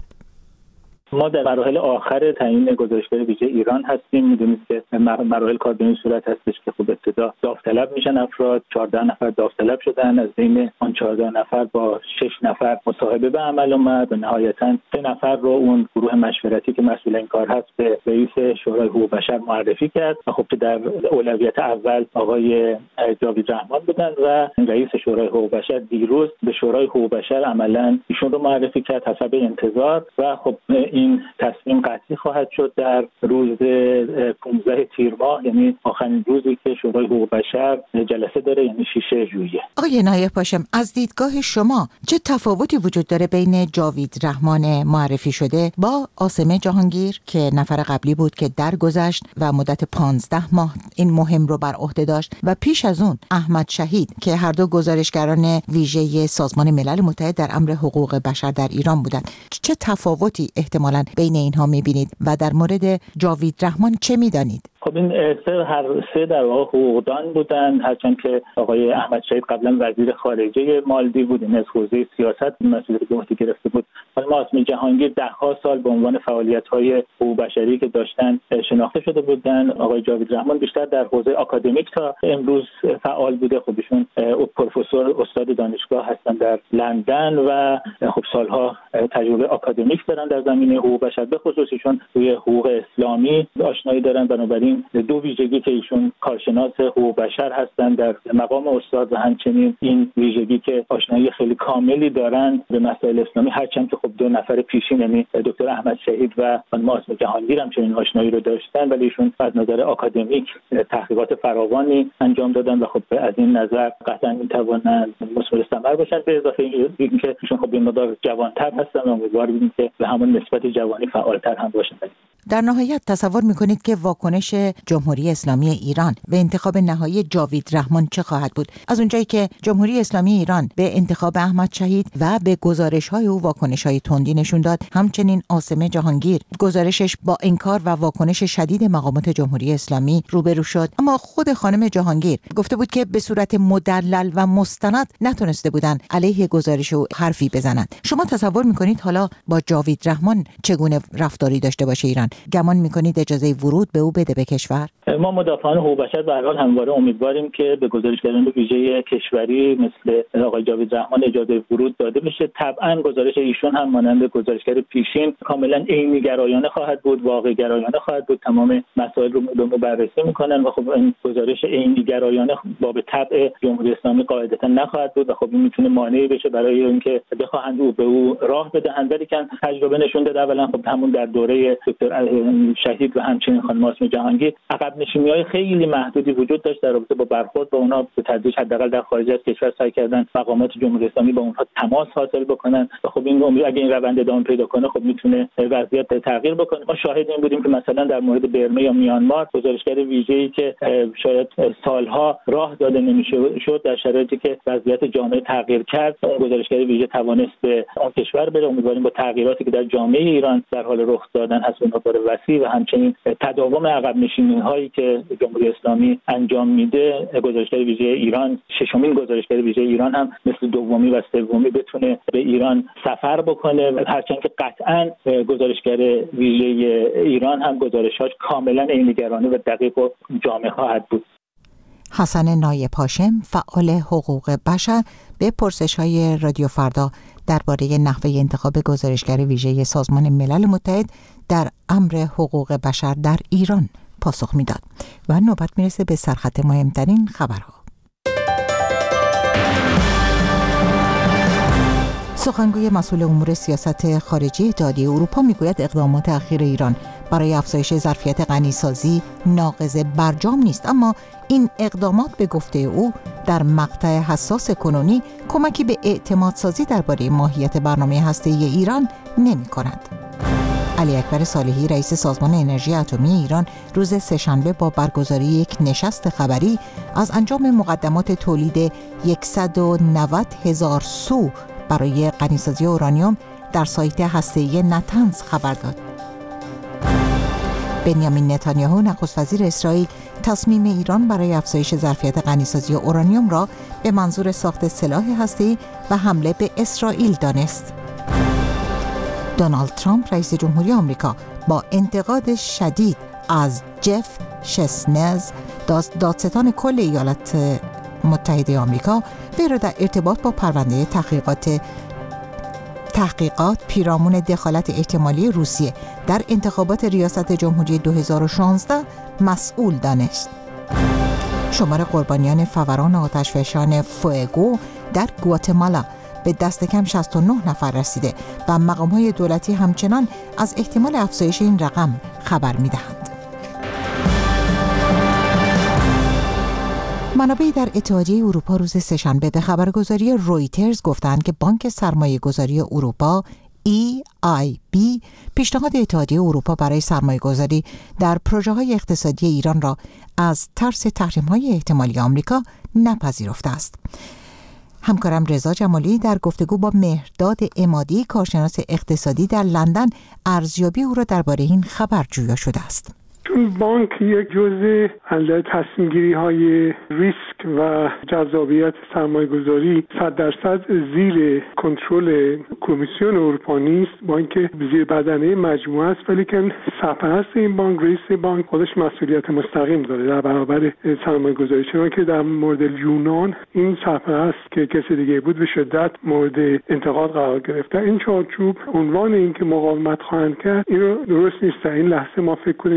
ما در مراحل آخر تعیین گزارشگر ویژه ایران هستیم. میدونید که مراحل کار به این صورت هستش که خب ابتدا داوطلب میشن افراد، چهارده نفر داوطلب شدن، از بین آن چهارده نفر با شش نفر مصاحبه به عمل اومد و نهایتاً سه نفر رو اون گروه مشورتی که مسئول این کار هست به رئیس شورای حقوق بشر معرفی کرد و خب که در اولویت اول آقای جاوید رحمان بودن و رئیس شورای حقوق بشر دیروز به شورای حقوق بشر عملاً ایشون رو معرفی کرد حسب انتظار و خب این تصمیم قطعی خواهد شد در روز پانزده تیر ماه، یعنی آخرین روزی که شورای حقوق بشر جلسه داره، یعنی شش ژوئیه. آقای نایب هاشم، از دیدگاه شما چه تفاوتی وجود داره بین جاوید رحمان معرفی شده با عاصمه جهانگیر که نفر قبلی بود که درگذشت و مدت پانزده ماه این مهم رو بر عهده داشت و پیش از اون احمد شهید که هر دو گزارشگران ویژه سازمان ملل متحد در امر حقوق بشر در ایران بودند؟ چه تفاوتی احتمالاً بین اینها می‌بینید و در مورد جاوید رحمان چه می‌دانید؟ خب این سه هر سه در واقع حقوقدان بودن، هرچند که آقای احمد شهید قبلا وزیر خارجه مالدیو بود، این از حوزه سیاست مسئولیت به عهده گرفته بود. حالا عاصمه جهانگیر ده ها سال به عنوان فعالیت‌های حقوق بشری که داشتن شناخته شده بودن. آقای جاوید رحمان بیشتر در حوزه آکادمیک تا امروز فعال بوده. خب ایشون پروفسور استاد دانشگاه هستن در لندن و خب سالها تجربه آکادمیک دارن در زمینه حقوق بشر، به خصوص ایشون روی حقوق اسلامی آشنایی دارن. بنابراین دو ویژگی که ایشون کارشناس حقوق بشر هستن در مقام استاد و همچنین این ویژگی که آشنایی خیلی کاملی دارن به مسائل اسلامی، هرچند که خب دو نفر پیشین یعنی دکتر احمد شهید و خانم عاصمه جهانگیر هم چنین آشنایی رو داشتن، ولی ایشون از نظر آکادمیک تحقیقات فراوانی انجام دادن و خب از این نظر قطعا میتوانند مثمر ثمر باشن. به اضافه اینکه ایشون خب این مقدار جوان‌تر هستن و امیدواریم که به همون نسبت جوانی فعالتر هم باشن. در نهایت تصور میکنید که واکنش جمهوری اسلامی ایران به انتخاب نهایی جاوید رحمان چه خواهد بود؟ از اونجایی که جمهوری اسلامی ایران به انتخاب احمد شهید و به گزارش‌های او واکنش‌های تندی نشون داد، همچنین عاصمه جهانگیر گزارشش با انکار و واکنش شدید مقامات جمهوری اسلامی روبرو شد. اما خود خانم جهانگیر گفته بود که به صورت مدلل و مستند نتونسته بودن علیه گزارش او حرفی بزنند. شما تصور میکنید حالا با جاوید رحمان چگونه رفتاری داشته باشه ایران؟ گمان میکنید اجازه ورود به او بده به کشور؟ ما مدافعان حقوق بشر به هر حال همواره امیدواریم که به گزارشگران ویژه کشوری مثل آقای جاوید رحمان اجازه ورود داده بشه. طبعا گزارش ایشون هم مانند گزارشگر پیشین کاملا عینی گرایانه خواهد بود، واقع گرایانه خواهد بود، تمام مسائل رو رو بررسی میکنن و خب این گزارش عینی گرایانه با به طبع جمهوری اسلامی قاعدتا نخواهد بود و خب این میتونه مانعی بشه برای اینکه بخواهند او به او راه بدهند. ولی که تجربه نشون داده اولا خب همون در دوره دکتر شهید و همچنین خانم آسمه جهانگیر عقب نشینی‌های خیلی محدودی وجود داشت در رابطه با برخورد با اونها. به تدریج حداقل در خارج از کشور سعی کردن مقامات جمهوری اسلامی با اونها تماس حاصل بکنن و خب این امید اگه این روند ادامه پیدا کنه خب میتونه وضعیت تغییر بکنه. ما شاهد این بودیم که مثلا در مورد برمه یا میانمار گزارشگر ویژه‌ای که شاید سالها راه داده نمیشه شد در شرایطی که وضعیت جامعه تغییر کرد، اون گزارشگر ویژه توانست به اون کشور بره. امیدواریم با تغییراتی که در جامعه ایران در حال رخ دادن هست اونها بار وسیع و همچنین تداوم عقب نشینی‌هایی که جمهوری اسلامی انجام میده، گزارشگر ویژه ایران، ششمین گزارشگر ویژه ایران هم مثل دومی و سومی بتونه به ایران سفر بکنه، هرچند که قطعاً گزارشگر ویژه ایران هم گزارش‌هاش کاملاً عینی‌گرایانه و دقیق و جامع خواهد بود. حسن نایب هاشم، فعال حقوق بشر، به پرسش‌های رادیو فردا درباره نحوه انتخاب گزارشگر ویژه سازمان ملل متحد در امر حقوق بشر در ایران پاسخ میداد. و نوبت میرسه به سرخط مهمترین خبرها. سخنگوی مسئول امور سیاست خارجی اتحادیه اروپا میگوید اقدامات اخیر ایران برای افزایش ظرفیت غنیسازی ناقض برجام نیست، اما این اقدامات به گفته او در مقطع حساس کنونی کمکی به اعتماد سازی درباره ماهیت برنامه هسته‌ای ایران نمی کند. علی اکبر صالحی، رئیس سازمان انرژی اتمی ایران، روز سه‌شنبه با برگزاری یک نشست خبری از انجام مقدمات تولید صد و نود هزار سو برای غنیسازی اورانیوم در سایت هسته‌ای نتنز خبر داد. بنیامین نتانیاهو، نخست وزیر اسرائیل، تصمیم ایران برای افزایش ظرفیت غنیسازی اورانیوم را به منظور ساخت سلاح هسته‌ای و حمله به اسرائیل دانست. دونالد ترامپ، رئیس جمهوری آمریکا، با انتقاد شدید از جف شسنز، دادستان کل ایالات متحده آمریکا، وی را در ارتباط با پرونده تحقیقات تحقیقات پیرامون دخالت احتمالی روسیه در انتخابات ریاست جمهوری دو هزار و شانزده مسئول دانست. شمار قربانیان فوران آتشفشان فوئگو در گواتمالا به دست کم شصت و نه نفر رسیده و مقام‌های دولتی همچنان از احتمال افزایش این رقم خبر می‌دهند. منابعی در اتحادیه اروپا روز سه‌شنبه به خبرگزاری رویترز گفتند که بانک سرمایه‌گذاری اروپا ای آی بی پیشنهاد اتحادیه اروپا برای سرمایه‌گذاری در پروژه‌های اقتصادی ایران را از ترس تحریم‌های احتمالی آمریکا نپذیرفته است. همکارم رضا جمالی در گفتگو با مهرداد عمادی، کارشناس اقتصادی در لندن، ارزیابی او را درباره این خبر جویا شده است. چون بانک یک جزء از تصمیم گیری های ریسک و جذابیت سرمایه گذاری صد درصد زیر کنترل کمیسیون اروپا نیست، بانک زیر بدنه مجموعه است، ولی که سرپرست این بانک، رئیس بانک، خودش مسئولیت مستقیم داره در برابر سرمایه گذاری. چون که در مورد یونان این سرپرست که کسی دیگه بود به شدت مورد انتقاد قرار گرفت. در این چارچوب عنوان این که مقاومت خواهند کرد این رو درست نیست. در این لحظه ما فکر کنیم که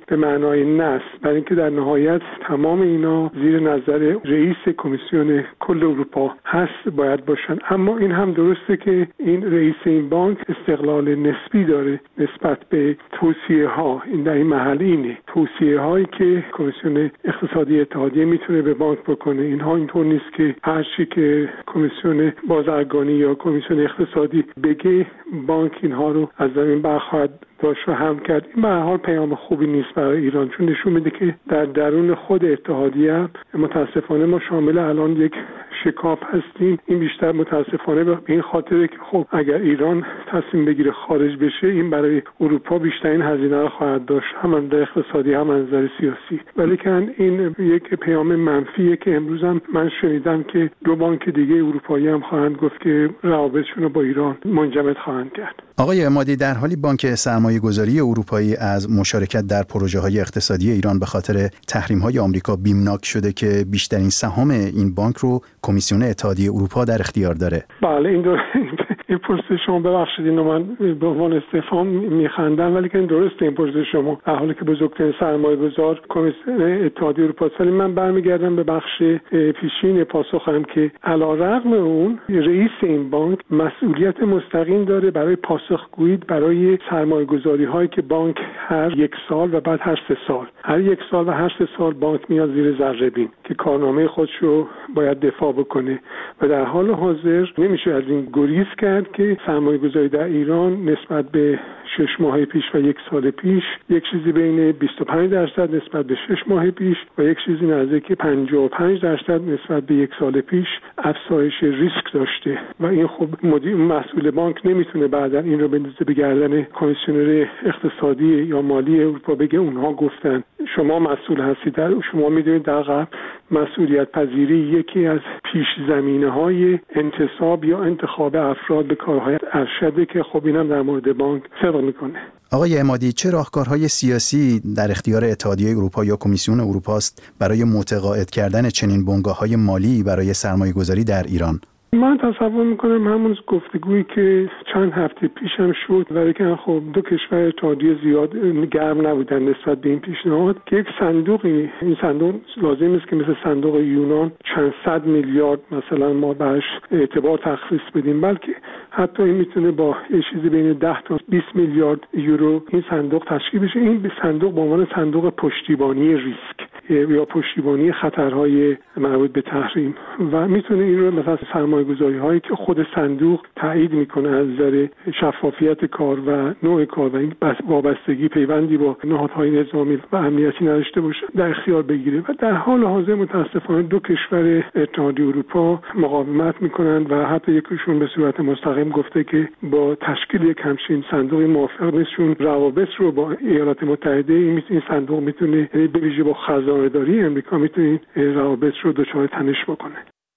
به معنای نصب، برای اینکه در نهایت تمام اینا زیر نظر رئیس کمیسیون کل اروپا هست باید باشن. اما این هم درسته که این رئیس این بانک استقلال نسبی داره نسبت به توصیه ها. این در این محل اینه توصیه هایی که کمیسیون اقتصادی اتحادیه میتونه به بانک بکنه. اینها اینطور نیست که هر چی که کمیسیون بازرگانی یا کمیسیون اقتصادی بگه بانک اینها رو از زمین برخواهد داشت و هم کرد. این به هر حال پیام خوبی نیست برای ایران، چون نشون میده که در درون خود اتحادیه متاسفانه ما شامل الان یک شکاف هستیم. این بیشتر متاسفانه به این خاطره که خب اگر ایران تصمیم بگیره خارج بشه این برای اروپا بیشترین هزینه رو خواهد داشت، هم از نظر اقتصادی هم از نظر سیاسی. ولی که این یک پیام منفیه که امروز هم من شنیدم که دو بانک دیگه اروپایی هم خواهند گفت که روابطشون رو با ایران منجمد خواهند کرد. آقای عمادی، در حالی بانک سرمایه‌گذاری اروپایی از مشارکت در پروژه‌های اقتصادی ایران به خاطر تحریم‌های آمریکا بیمناک شده که بیشترین سهام این بانک رو کمیسیون اتحادیه اروپا در اختیار داره. بله این دو این پرسش شما ببخشید اینو من به عنوان استفهام میخندم، ولی که این درسته این پرسش شما، در حالی که بزرگترین سرمایه‌گذار کمیسیون اتحادیه اروپا است. ولی من برمیگردم به بخش پیشین پاسخم که علیرغم اون رئیس این بانک مسئولیت مستقیم داره برای پاسخگویی برای سرمایه‌گذاری هایی که بانک هر یک سال و بعد هر سه سال هر یک سال و هر سه سال بانک میاد زیر ذره‌بین که کارنامه خودش رو باید دفاع بکنه و در حال حاضر نمیشه از این گریز کرد که سرمایه‌گذاری در ایران نسبت به شش ماه پیش و یک سال پیش یک چیزی بین بیست و پنج درصد نسبت به شش ماه پیش و یک چیزی نزدیک پنجاه و پنج درصد نسبت به یک سال پیش افزایش ریسک داشته و این خب مدیر مسئول بانک نمیتونه بعدا این رو بندازه به گردن کمیسیونر اقتصادی یا مالی اروپا بگه اونها گفتن. شما مسئول هستید، در شما میدونید در قبل مسئولیت پذیری یکی از پیش زمینه های انتصاب یا انتخاب افراد به کارهای ارشده که خب اینم در مورد بانک صدق میکنه. آقای عمادی، چه راهکارهای سیاسی در اختیار اتحادیه اروپا یا کمیسیون اروپا است برای متقاعد کردن چنین بنگاه‌های مالی برای سرمایه‌گذاری در ایران؟ من تصور میکنم همون گفتگویی که چند هفته پیش هم شد، ولی که خب دو کشور اتحادیه زیاد گرم نبودن نسبت به این پیشنهاد که یک صندوقی، این صندوق لازم است که مثل صندوق یونان چند صد میلیارد مثلا ما بهش اعتبار تخصیص بدیم، بلکه حتی این میتونه با یه چیزی بین ده تا بیست میلیارد یورو این صندوق تشکیل بشه. این صندوق به عنوان صندوق پشتیبانی ریسک یا پشتیبانی خطرهای مربوط به تحریم و میتونه این رو مثلا سرمایه‌گذاری هایی که خود صندوق تایید میکنه از نظر شفافیت کار و نوع کار و این وابستگی پیوندی با نهادهای نظامی و امنیتی نداشته باشه در اختیار بگیره. و در حال حاضر متاسفانه دو کشور اتحادیه اروپا مقاومت میکنن و حتی یکیشون به صورت مستقیم گفته که با تشکیل یک همچین صندوق موافق نیستشون. روابط رو با ایالات متحده این صندوق میتونه به ویژه با خزانه‌داری امریکا میتونه روابط رو دچار تنش بکنه.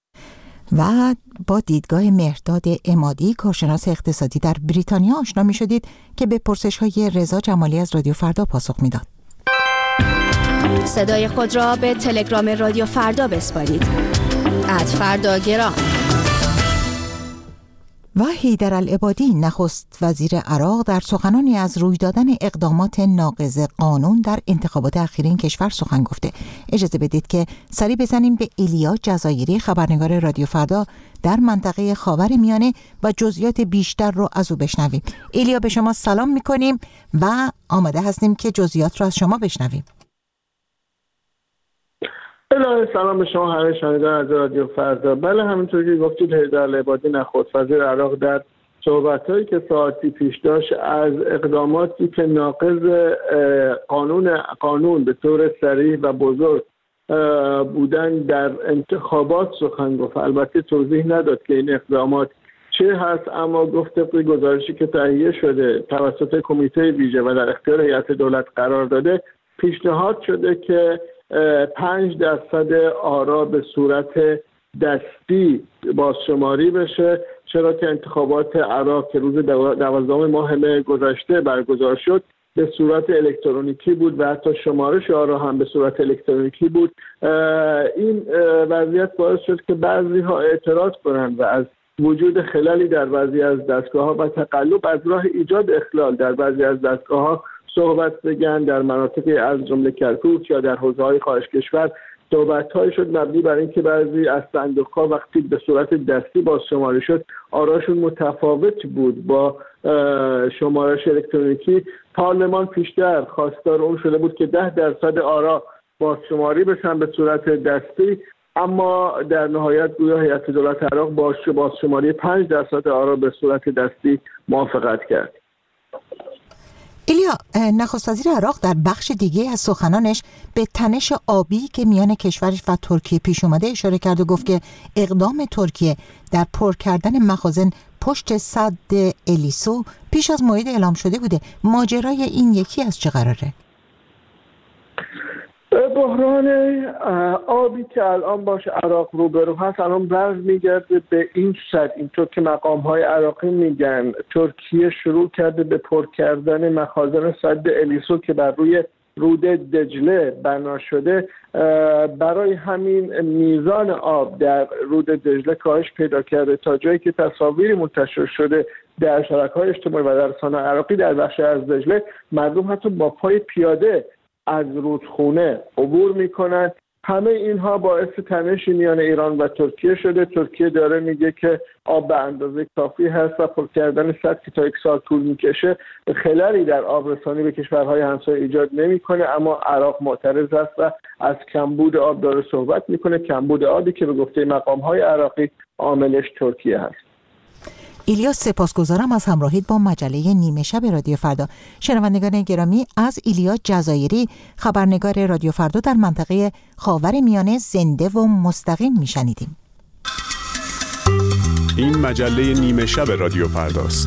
و با دیدگاه مهرداد عمادی کارشناس اقتصادی در بریتانیا آشنا می شدید که به پرسش‌های رضا جمالی از رادیو فردا پاسخ میداد. صدای خود را به تلگرام رادیو فردا بسپارید. ات فردا گرام. و حیدر العبادی نخست وزیر عراق در سخنانی از روی دادن اقدامات ناقض قانون در انتخابات اخیر این کشور سخن گفته. اجازه بدید که سری بزنیم به ایلیا جزایری، خبرنگار رادیو فردا در منطقه خاورمیانه و جزئیات بیشتر رو از او بشنویم. ایلیا، به شما سلام میکنیم و آماده هستیم که جزئیات رو از شما بشنویم. بله، سلام به شما همه شنوندگان از رادیو فردا. بله، همونطور که گفتید حیدر العبادی نخست وزیر عراق در صحبت‌هایی که ساعتی پیش داشت از اقداماتی که ناقض قانون قانون به طور صریح و بزرگ بودن در انتخابات سخن گفت. البته توضیح نداد که این اقدامات چه هست، اما گفت طبق گزارشی که تهیه شده توسط کمیته ویژه و در اختیار هیئت دولت قرار داده، پیشنهاد شده که پنج درصد آرا به صورت دستی بازشماری بشه، چرا که انتخابات عراق که روز دوازدهم ماه مه گذشته برگزار شد به صورت الکترونیکی بود و حتی شمارش آرا هم به صورت الکترونیکی بود. این وضعیت باعث شد که بعضی ها اعتراض کنند و از وجود خلالی در بعضی از دستگاه ها و تقلب از راه ایجاد اخلال در بعضی از دستگاه ها صحبت بگن، در مناطقی از جمله کرکوک یا در حوزه‌های خارج کشور صحبت‌هایی شد مبنی بر اینکه بعضی از صندوق‌ها وقتی به صورت دستی بازشماری شد آراشون متفاوت بود با شمارش الکترونیکی. پارلمان پیشتر خواستار اون شده بود که ده درصد آرا بازشماری بشن به صورت دستی، اما در نهایت گویا هیئت دولت عراق با بازشماری پنج درصد آرا به صورت دستی موافقت کرد. ایلیا، نخست وزیر عراق در بخش دیگه از سخنانش به تنش آبی که میان کشورش و ترکیه پیش اومده اشاره کرد و گفت که اقدام ترکیه در پر کردن مخازن پشت سد الیسو پیش از موعد اعلام شده بوده. ماجرای این یکی از چه قراره؟ بحران آبی که الان باش عراق روبرو هست الان برمیگرده به این سد. اینطور که مقام‌های عراقی میگن ترکیه شروع کرده به پر کردن مخازن سد الیسو که بر روی رود دجله بنا شده. برای همین میزان آب در رود دجله کاهش پیدا کرده تا جایی که تصاویری منتشر شده در شبکه‌های اجتماعی و در رسانه‌های عراقی در بخش از دجله مردم حتی با پای پیاده از رودخونه عبور میکنن. همه اینها باعث تنش میان ایران و ترکیه شده. ترکیه داره میگه که آب به اندازه کافی هست و پر کردن سد که تا یک سال طول میکشه خللی در آبرسانی به کشورهای همسایه ایجاد نمیکنه، اما عراق معترض است و از کمبود آب داره صحبت میکنه. کمبود آبی که به گفته مقامهای عراقی عاملش ترکیه هست. ایلیا، سپاسگزارم از همراهیت با مجله نیمه شب رادیو فردا. شنوندگان گرامی، از ایلیا جزایری خبرنگار رادیو فردا در منطقه خاورمیانه زنده و مستقیم میشنیدیم. این مجله نیمه شب رادیو فرداست.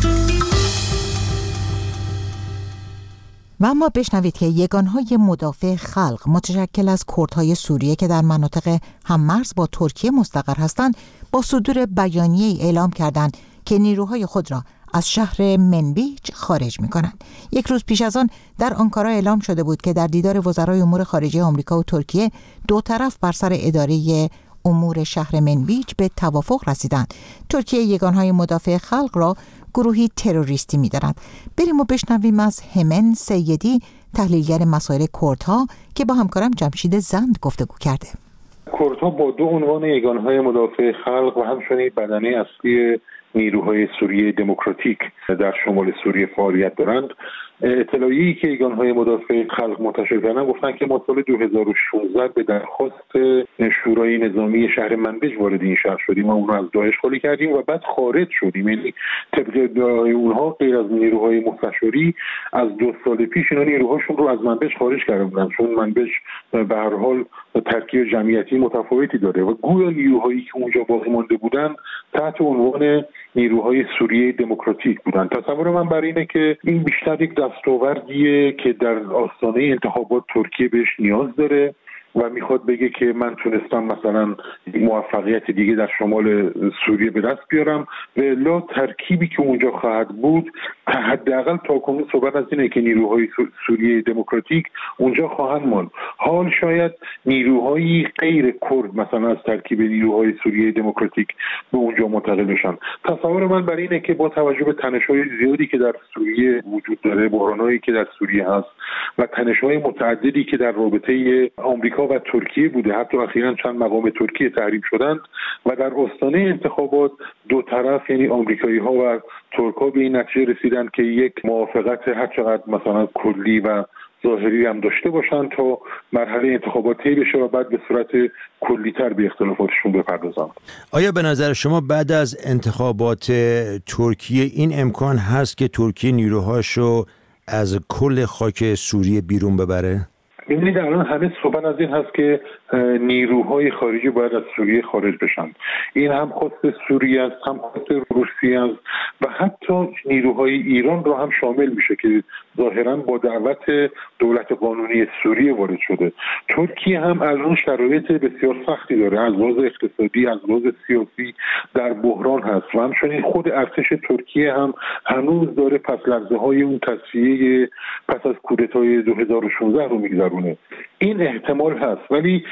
و اما بشنوید که یگانهای مدافع خلق متشکل از کردهای سوریه که در مناطق هممرز با ترکیه مستقر هستند با صدور بیانیه‌ای اعلام کردند که نیروهای خود را از شهر منبیج خارج می‌کنند. یک روز پیش از آن در آنکارا اعلام شده بود که در دیدار وزرای امور خارجه آمریکا و ترکیه دو طرف بر سر اداره امور شهر منبیج به توافق رسیدند. ترکیه یگانهای مدافع خلق را گروهی تروریستی می‌داند. بریم و بشنویم از همن سیدی، تحلیلگر مسائل کردها، که با همکارم جمشید زند گفتگو کرده. کردها با دو عنوان یگانهای مدافع خلق و همچنین بدنه اصلی نیروهای سوریه دموکراتیک در شمال سوریه فعالیت دارند. اطلاعیه‌ای که یگانهای مدافع خلق منتشر کردن گفتن که ما سال دو هزار و شانزده به درخواست شورای نظامی شهر منبج وارد این شهر شدیم و اون رو از داعش خالی کردیم و بعد خارج شدیم. یعنی طبق ادعای اونها غیر از نیروهای مستشاری از دو سال پیش اینا نیروهاشون رو از منبج خارج کرده بودن، چون منبج به هر حال ترکیب جمعیتی متفاوتی داره و گویا نیروهایی که اونجا باقی مانده بودن تحت عنوان نیروهای سوریه دموکراتیک بودن. تصور من بر اینه که این بیشتر یک دستاوردیه که در آستانه انتخابات ترکیه بهش نیاز داره و میخواد بگه که من تونستم مثلا موفقیت دیگه در شمال سوریه به دست بیارم و الا ترکیبی که اونجا خواهد بود حداقل تاکنون صحبت از اینه که نیروهای سوریه دموکراتیک اونجا خواهند ماند. حال شاید نیروهای غیر کرد مثلا از ترکیب نیروهای سوریه دموکراتیک به اونجا منتقل بشن. تصور من بر اینه که با توجه به تنش‌های زیادی که در سوریه وجود داره، بحرانایی که در سوریه هست و تنش‌های متعددی که در رابطه آمریکا و ترکیه بوده، حتی اخیراً چند مقام ترکیه تحریم شدند و در آستانه انتخابات دو طرف یعنی آمریکایی‌ها و ترک‌ها به این نتیجه رسیدند که یک موافقت هر چقدر مثلا کلی و ظاهری هم داشته باشن تا مرحله انتخابات طی بشه و بعد به صورت کلی‌تر به اختلافاتشون بپردازن. آیا به نظر شما بعد از انتخابات ترکیه این امکان هست که ترکیه نیروهاشو از کل خاک سوریه بیرون ببره؟ ببینید الان همه صحبت از این هست که نیروهای خارجی باید از سوریه خارج بشن. این هم خواست سوریه است، هم خواست روسیه است و حتی نیروهای ایران رو هم شامل میشه که ظاهرا با دعوت دولت قانونی سوریه وارد شده. ترکیه هم الان شرایط بسیار سختی داره، از لحاظ اقتصادی، از لحاظ سیاسی در بحران هست و همچنین خود ارتش ترکیه هم هنوز داره پس لرزه های اون تصفیه پس از کودتای دو هزار و شانزده رو میگذرونه. این احتمال هست، ولی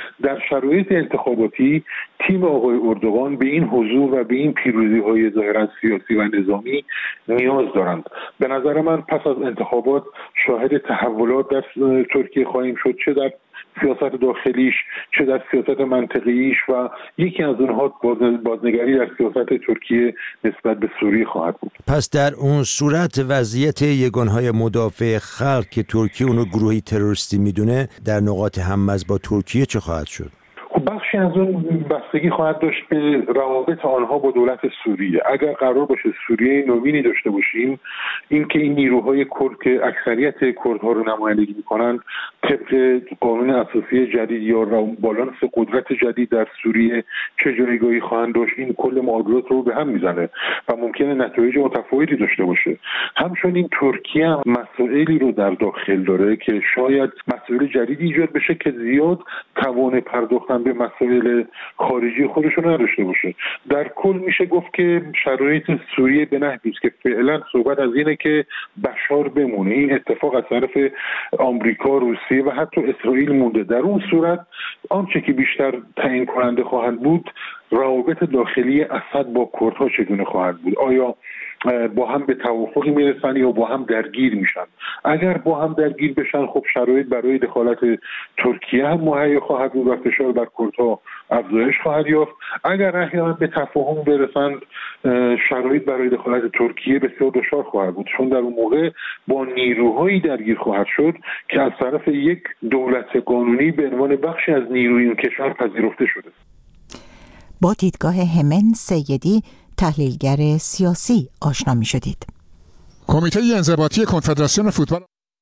در شرایط انتخاباتی تیم آقای اردوغان به این حضور و به این پیروزی‌های ظاهراً سیاسی و نظامی نیاز دارند. به نظر من پس از انتخابات شاهد تحولات در ترکیه خواهیم شد، چه در سیاست داخلیش چه در سیاست منطقیش، و یکی از اونها بازنگری در سیاست ترکیه نسبت به سوریه خواهد بود. پس در اون صورت وضعیت یگانهای مدافع خلق که ترکیه اونو گروهی تروریستی میدونه در نقاط هممزج با ترکیه چه خواهد شد؟ بخشی از اون بستگی خواهد داشت به روابط آنها با دولت سوریه. اگر قرار باشه سوریه نوینی داشته باشیم، اینکه این نیروهای کرد که اکثریت کردها رو نمایندگی میکنند طبق قانون اساسی جدید یا بالانس قدرت جدید در سوریه چه جایگاهی خواهند داشت، این کل معادلات رو به هم میزنه و ممکنه نتایج متفاوتی داشته باشه. همچنین ترکیه هم مسائلی رو در داخل داره که شاید مسائل جدیدی ایجاد بشه که زیاد توان پرداختن به مسائل خارجی خودشون نداشته باشه. در کل میشه گفت که شرایط سوریه به نحوی است که فعلا صحبت از اینه که بشار بمونه. این اتفاق از طرف آمریکا، روسیه و حتی اسرائیل مونده. در اون صورت آنچه که بیشتر تعیین کننده خواهد بود روابط داخلی اسد با کردها چگونه خواهد بود. آیا با هم به توافقی میرسن یا با هم درگیر میشن؟ اگر با هم درگیر بشن خب شرایط برای دخالت ترکیه هم مهیا خواهد بود و فشار بر کردها افزایش خواهد یافت. اگر احیانا به تفاهم برسند شرایط برای دخالت ترکیه بسیار دشوار خواهد بود، چون در اون موقع با نیروهایی درگیر خواهد شد که از طرف یک دولت قانونی به عنوان بخشی از نیروی اون کشور پذیرفته شده. با دیدگاه همن سیدی تحلیلگر سیاسی آشنا می شدید. کمیته انضباطی کنفدراسیون فوتبال.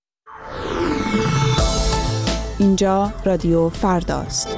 اینجا رادیو فرداست.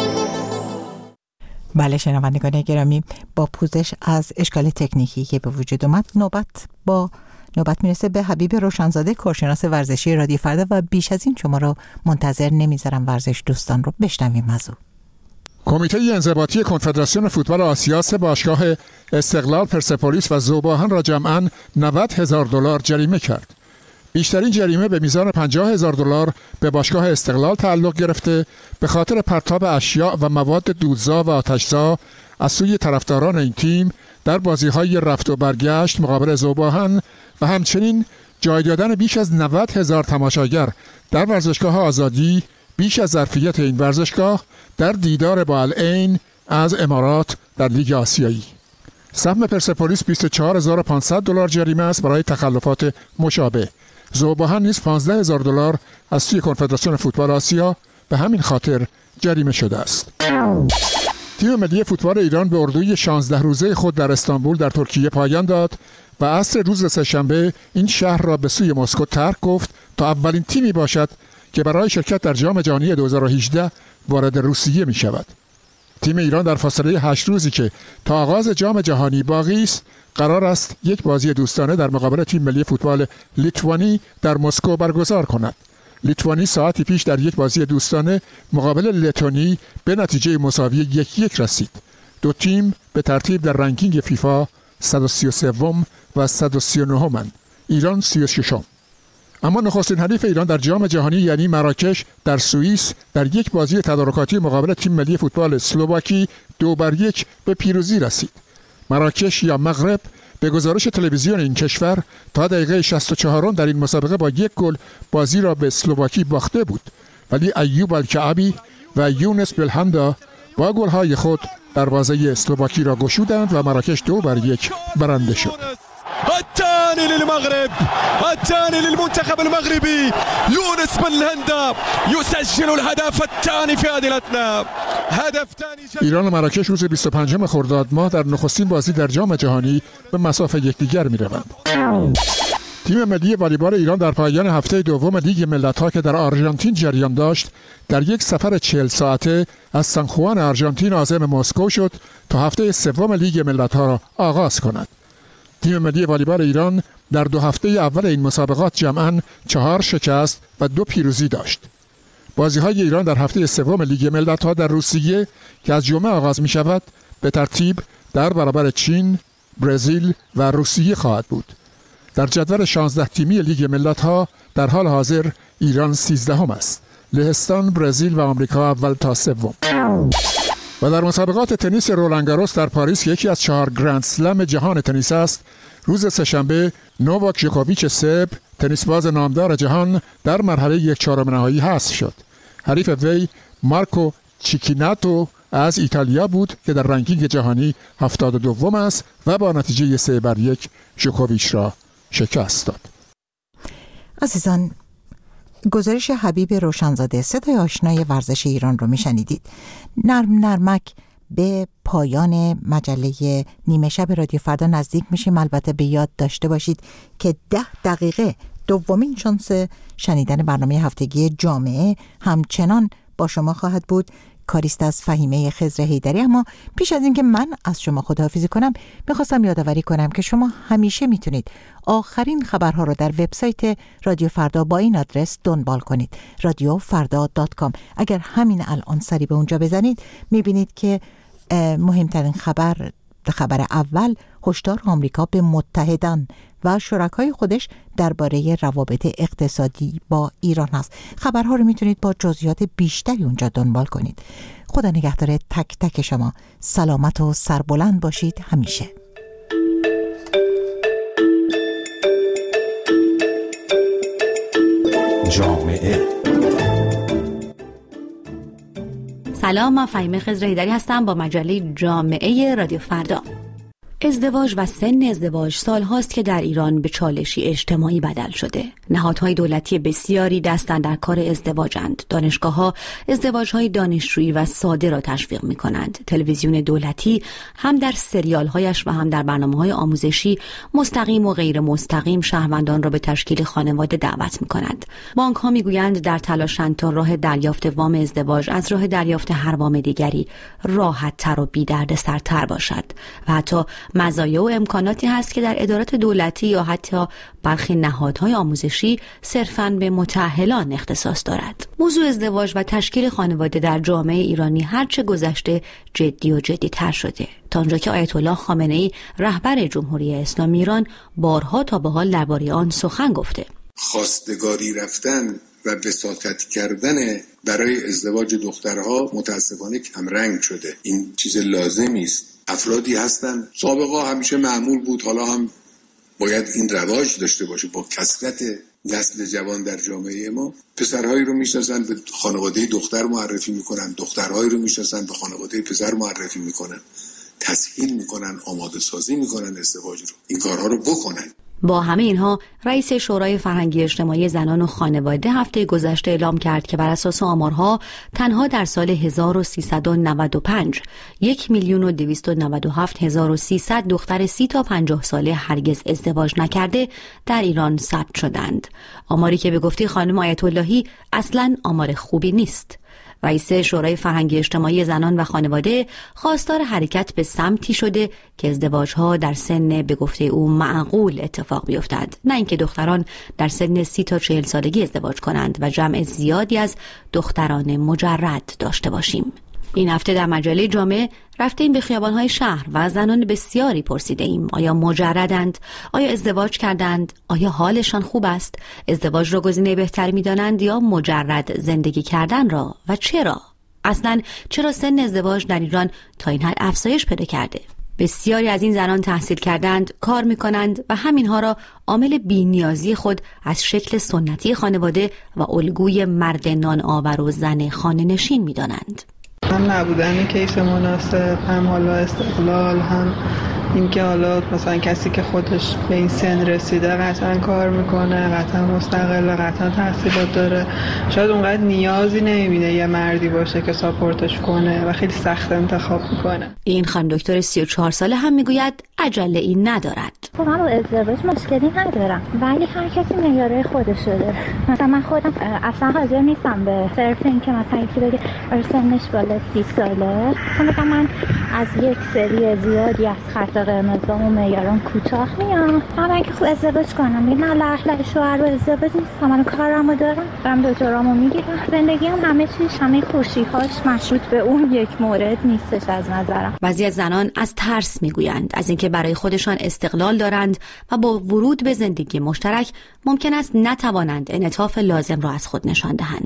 بله شنوندگان گرامی، با پوزش از اشکال تکنیکی که به وجود اومد نوبت با نوبت میرسه به حبیب روشنزاده، کارشناس ورزشی رادیو فردا، و بیش از این شما رو منتظر نمیذارم ورزش دوستان رو بشنویم از او. کمیته انضباطی کنفدراسیون فوتبال آسیا سه باشگاه استقلال، پرسپولیس و ذوباهن را جمعاً نود هزار دلار جریمه کرد. بیشترین جریمه به میزان پنجاه هزار دلار به باشگاه استقلال تعلق گرفته به خاطر پرتاب اشیاء و مواد دودزا و آتشزا از سوی طرفداران این تیم در بازی‌های رفت و برگشت مقابل ذوباهن و همچنین جای دادن بیش از نود هزار تماشاگر در ورزشگاه آزادی بیش از ظرفیت این ورزشگاه در دیدار با العین از امارات در لیگ آسیایی. سهم پرسپولیس بیست و چهار هزار و پانصد دلار جریمه است برای تخلفات مشابه. ذوباهن نیز پانزده هزار دلار از سوی کنفدراسیون فوتبال آسیا به همین خاطر جریمه شده است. تیم ملی فوتبال ایران به اردوی شانزده روزه خود در استانبول در ترکیه پایان داد و عصر روز سه‌شنبه این شهر را به سوی مسکو ترک گفت تا اولین تیمی باشد که برای شرکت در جام جهانی دو هزار و هجده وارد روسیه می شود. تیم ایران در فاصله هشت روزی که تا آغاز جام جهانی باقی است قرار است یک بازی دوستانه در مقابل تیم ملی فوتبال لیتوانی در مسکو برگزار کند. لیتوانی ساعتی پیش در یک بازی دوستانه مقابل لتونی به نتیجه مساوی یک یک رسید. دو تیم به ترتیب در رنکینگ فیفا صد و سی و سه و صد و سی و نه اند. ایران سی و شش. اما نخستین حریف ایران در جام جهانی یعنی مراکش در سوئیس در یک بازی تدارکاتی مقابل تیم ملی فوتبال اسلواکی دو بر یک به پیروزی رسید. مراکش یا مغرب به گزارش تلویزیون این کشور تا دقیقه شصت و چهار در این مسابقه با یک گل بازی را به اسلواکی باخته بود، ولی ایوب الکعبی و یونس بلهندا با گل‌های خود دروازه اسلواکی را گشودند و مراکش دو بر یک برنده شد. الثاني للمغرب، الثاني للمنتخب المغربي، يونس بلهندا يسجل الهدف الثاني في هذه الأثناء. هدف ثاني. ایران و مراکش روز بیست و پنجم خرداد ماه در نخستین بازی در جام جهانی به مصاف یکدیگر می‌روند. تیم ملی والیبال ایران در پایان هفته دوم لیگ ملت‌ها که در آرژانتین جریان داشت، در یک سفر چهل ساعته از سان خوان آرژانتین عازم مسکو شد تا هفته سوم لیگ ملت‌ها را آغاز کند. تیم ملی والیبال ایران در دو هفته اول این مسابقات جمعاً چهار شکست و دو پیروزی داشت. بازی‌های ایران در هفته سوم لیگ ملت‌ها در روسیه که از جمعه آغاز می‌شود به ترتیب در برابر چین، برزیل و روسیه خواهد بود. در جدول شانزده تیمی لیگ ملت‌ها در حال حاضر ایران سیزدهم است لهستان، برزیل و آمریکا اول تا سوم. و در مسابقات تنیس رولانگاروس در پاریس یکی از چهار گرند اسلم جهان تنیس است، روز سه‌شنبه نوواک جوکوویچ سرب، تنیس باز نامدار جهان، در مرحله یک چهارم نهایی حذف شد. حریف وی مارکو چیکیناتو از ایتالیا بود که در رنکینگ جهانی هفتاد و دوم است و با نتیجه سه بر یک جوکوویچ را شکست داد. عزیزان، گزارش حبیب روشنزاده، صدای آشنای ورزش ایران رو میشنیدید. نرم نرمک به پایان مجله نیمه شب رادیو فردا نزدیک میشیم. البته به یاد داشته باشید که ده دقیقه دومین شانس شنیدن برنامه هفتگی جامعه همچنان با شما خواهد بود. کاریست از فهیمه خضر حیدری. اما پیش از اینکه من از شما خداحافظی کنم، میخواستم یادآوری کنم که شما همیشه میتونید آخرین خبرها رو در وبسایت رادیو فردا با این آدرس دنبال کنید، رادیو فردا دات کام. اگر همین الان سری به اونجا بزنید میبینید که مهمترین خبر، خبر اول، هشدار آمریکا به متحدان و شرکای خودش درباره روابط اقتصادی با ایران هست. خبرها رو میتونید با جزئیات بیشتری اونجا دنبال کنید. خدا نگهدار تک تک شما. سلامت و سربلند باشید همیشه. جامعه. سلام، من فهیمه خضر حیدری هستم با مجله جامعه رادیو فردا. ازدواج و سن ازدواج سالهاست که در ایران به چالشی اجتماعی بدل شده. نهادهای دولتی بسیاری دستن در کار ازدواجند. دانشگاه‌ها ازدواج‌های دانشجویی و ساده را تشویق می‌کنند. تلویزیون دولتی هم در سریال‌هایش و هم در برنامه‌های آموزشی مستقیم و غیر مستقیم شهروندان را به تشکیل خانواده دعوت می‌کنند. بانک‌ها می‌گویند در تلاشند تا راه دریافت وام ازدواج از راه دریافت هر وام دیگری راحت‌تر و بی‌دردسرتر باشد و حتی مزایا و امکاناتی هست که در ادارات دولتی یا حتی برخی نهادهای آموزشی صرفاً به متأهلان اختصاص دارد. موضوع ازدواج و تشکیل خانواده در جامعه ایرانی هرچه گذشته جدی و جدی تر شده، تا آنجا که آیت الله خامنه‌ای رهبر جمهوری اسلامی ایران بارها تا به حال درباره آن سخن گفته. خواستگاری رفتن و وساطت کردن برای ازدواج دخترها متاسفانه کمرنگ شده. این چیز لازمی است. افرادی هستند، سابقا همیشه معمول بود، حالا هم باید این رواج داشته باشه. با کثرت نسل جوان در جامعه ما، پسرهایی رو میشناسن به خانواده دختر معرفی میکنن، دخترهایی رو میشناسن به خانواده پسر معرفی میکنن، تسهیل میکنن، آماده سازی میکنن ازدواج رو. این کارها رو بکنن. با همه اینها، رئیس شورای فرهنگی اجتماعی زنان و خانواده هفته گذشته اعلام کرد که بر اساس آمارها تنها در سال هزار و سیصد و نود و پنج یک میلیون و دویست و نود و هفت هزار و سیصد دختر سی تا پنجاه ساله هرگز ازدواج نکرده در ایران ثبت شدند. آماری که به گفته خانم آیت اللهی اصلاً آمار خوبی نیست. رئیس شورای فرهنگی اجتماعی زنان و خانواده خواستار حرکت به سمتی شده که ازدواج‌ها در سن به گفته او معقول اتفاق بیفتد، نه اینکه دختران در سن سی تا چهل سالگی ازدواج کنند و جمع زیادی از دختران مجرد داشته باشیم. این هفته در مجله جامعه رفتیم به خیابان‌های شهر و از زنان بسیاری پرسیده ایم آیا مجردند؟ آیا ازدواج کردند؟ آیا حالشان خوب است؟ ازدواج را گزینه بهتری می‌دانند یا مجرد زندگی کردن را؟ و چرا؟ اصلاً چرا سن ازدواج در ایران تا این حد افزایش پیدا کرده؟ بسیاری از این زنان تحصیل کردند، کار می‌کنند و همینها را عامل بی‌نیازی خود از شکل سنتی خانواده و الگوی مرد نان آور و زن خانه‌نشین می‌دانند. هم نبودن کیف مناسب، هم حالا استقلال، هم اینکه حالا مثلا کسی که خودش به این سن رسیده قطعا کار میکنه، قطعا مستقله، قطعا تحصیلات داره، شاید اونقدر نیازی نمیبینه یه مردی باشه که ساپورتش کنه و خیلی سخت انتخاب میکنه. این خانم دکتر سی و چهار ساله هم میگوید عجله این ندارد. خب من با ازدواج مشکلی ندارم، ولی هر کسی معیارهای خودش داره. مثلا من خودم اصلا حاضر نیستم به صرف این که مثلا یکی بگه سنش بالا سی ساله، مثلا من از یک سری زیادی از خط قرمزام و معیارام کوتاه میام، من که خب ازدواج کنم، میگم نه لحله شوهر و ازدواج نیستم، من کارمو دارم، برم دکترامو میگیرم، زندگیم همه چیز، همه خوشی‌هاش مشروط به اون یک مورد نیستش از نظرم. بعضی از زنان از ترس میگویند از اینکه برای خودشان استقلال دارند و با ورود به زندگی مشترک ممکن است نتوانند انعطاف لازم را از خود نشان دهند.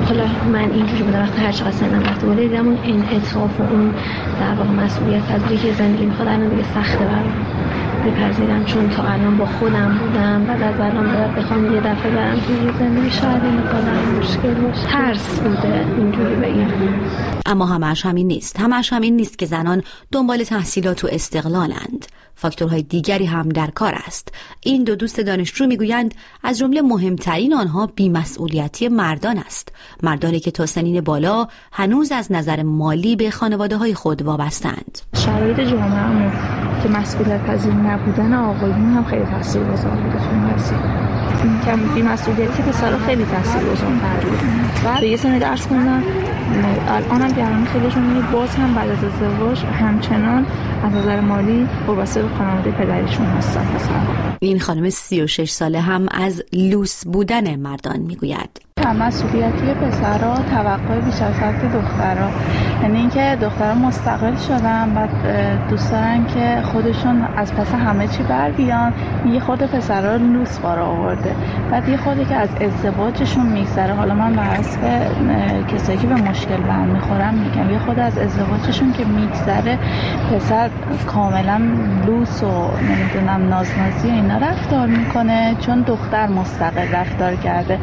حالا من اینجوری بودم وقتی هر چقدر سنم رفته بالا دیدم اون انعطاف و اون در واقع مسئولیت پذیری که زندگی میخواد الان دیگه سخته برام بپذیرم، چون تا الان با خودم بودم، بعد از الان باید بخوام یه دفعه برم توی زندگی شاید این کارم مشکل باشه. ترس بوده اینجوری بگم. اما همش همین نیست. همش همین نیست که زنان دنبال تحصیلات و استقلالند. فاکتورهای دیگری هم در کار است. این دو دوست دانشجو میگویند از جمله مهمترین آنها بی‌مسئولیتی مردان است. مردانی که تا سنین بالا هنوز از نظر مالی به خانواده‌های خود وابستند. شرایط جامعه‌مون که مسئولیت پذیر نبودن آقایون هم خیلی تاثیرگذار بوده تو این قضیه. این که بی‌مسئولیتی پسرها خیلی تاثیرگذار بود. بعد یه سنی درس خوندن، الانم درآمد خیلیشون میاد باز هم بعد از ازدواج همچنان از نظر مالی وابسته به خانواده پدریشون هستن. مثلا این خانم سی و شش ساله هم از لوس بودن مردان میگوید. مسئولیتی پسرها توقع بیش از حد دخترها، یعنی اینکه دخترها مستقل شدن، بعد دوست دارن که خودشون از پس همه چی بر بیان. یه خود پسرها لوس بار آورده، بعد یه خودی که از ازدواجشون میگذره. حالا من بر حسب کسایی که به مشکل برمیخورم میگم، یه خود از ازدواجشون که میگذره پسر کاملا لوس و نمیدونم نازنازی اینا رفتار میکنه، چون دختر مستقل رفتار کرده.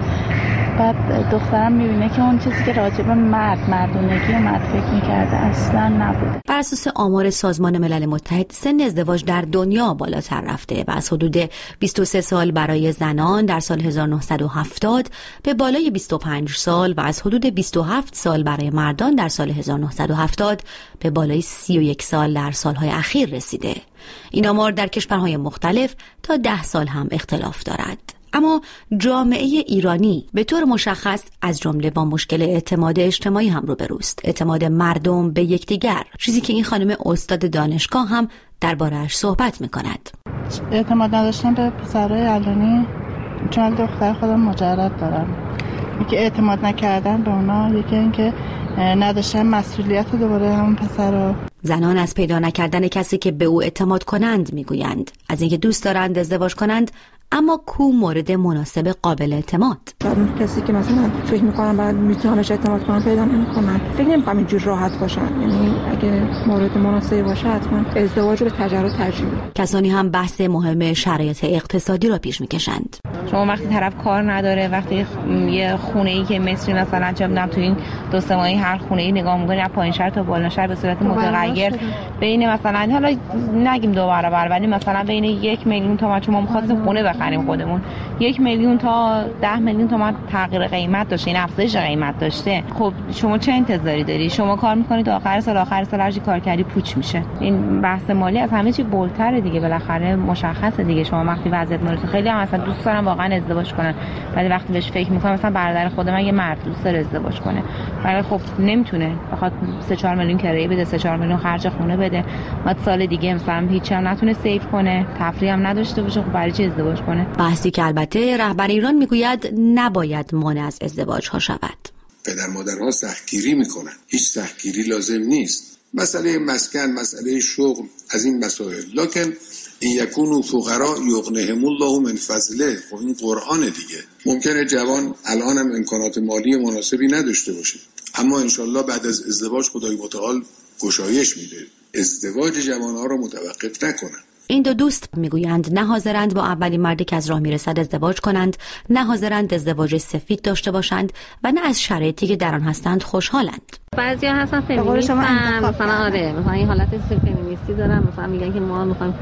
بعد دخترم میبینه که اون چیزی که راجب مرد مردونگی و مرد فکر میکرده اصلا نبوده. بر اساس آمار سازمان ملل متحد سن ازدواج در دنیا بالاتر رفته و از حدود بیست و سه سال برای زنان در سال هزار و نهصد و هفتاد به بالای بیست و پنج سال و از حدود بیست و هفت سال برای مردان در سال هزار و نهصد و هفتاد به بالای سی و یک سال در سالهای اخیر رسیده. این آمار در کشورهای مختلف تا ده سال هم اختلاف دارد. اما جامعه ایرانی به طور مشخص از جمله با مشکل اعتماد اجتماعی هم روبروست. اعتماد مردم به یکدیگر، چیزی که این خانم استاد دانشگاه هم درباره‌اش صحبت می‌کند. اعتماد نداشتن به پسرای الانی، چون دختر خودم مجرد دارم، یکی اعتماد نکردن به اونا، یکی اینکه نداشتن مسئولیت دوباره همون پسرا. زنان از پیدا نکردن کسی که به او اعتماد کنند میگویند، از اینکه دوست دارند ازدواج کنند اما کو مورد مناسب قابل اعتماد. اون کسی که مثلا فکر می‌کنم بعد میتونمش اعتماد کنم پیدا نمی‌کنم. فکر نمی‌کنم اینجوری راحت باشن، یعنی اگه مورد مناسبی باشه حتما ازدواج رو به تجربه ترجیح میدم. کسانی هم بحث مهم شرایط اقتصادی را پیش می‌کشند. شما وقتی طرف کار نداره، وقتی یه خونه‌ای که مصری مثلا چه می‌دونم تو این دو سه ماهی هر خونه‌ای نگاه می‌کنی از پایین شهر تا بالا شهر به صورت متغیر بین مثلا حالا نگیم دو برابر ولی مثلا بین یک میلیون تومان، چون ما می‌خواستیم خونه بخریم خودمون، یک میلیون تا ده میلیون تومان تغییر قیمت داشته، این افزایش قیمت داشته. خب شما چه انتظاری داری؟ شما کار می‌کنید تا آخر سال، آخر سال هر چی کار کردی پوچ میشه. این بحث مالی از همه چی بولتره دیگه، بالاخره مشخصه دیگه. شما وقتی وضعیت مالی خیلی هم مثلا دوست دارن واقعا ازدواج کنن، ولی وقتی بهش فکر می‌کنم مثلا برادر خود من یه مرد دوست داره ازدواج کنه، ولی خب نمیتونه، بخاطر سه چهار میلیون کرایه بده، سه چهار میلیون خرج خونه بده، بعد سال دیگه مثلا هیچ هم نتونه سیو کنه، تفریح هم نداشته باشه، خب برای چی ازدواج کنه؟ بحثی که البته رهبر ایران میگوید نباید مانع از ازدواج ها شود. پدر مادرها سختگیری میکنن، هیچ سختگیری لازم نیست. مسئله مسکن، مسئله شغل، از این مسائل. لکن این یکونو فقرا یغنهم الله من فضله، خب این قرآن دیگه. ممکنه جوان الان هم امکانات مالی مناسبی نداشته باشه، اما انشالله بعد از ازدواج خدای متعال گشایش میده. ازدواج جوانها رو متوقف نکنن. این دو دوست میگویند نه حاضرند با اولین مردی که از راه میرسد ازدواج کنند، نه حاضرند ازدواج سفید داشته باشند و نه از شرایطی که در آن هستند خوشحالند. بعضیا هستن فمینیستن، مثلا آره مثلا این حالت فمینیستی دارن، مثلا میگن که ما میخوایم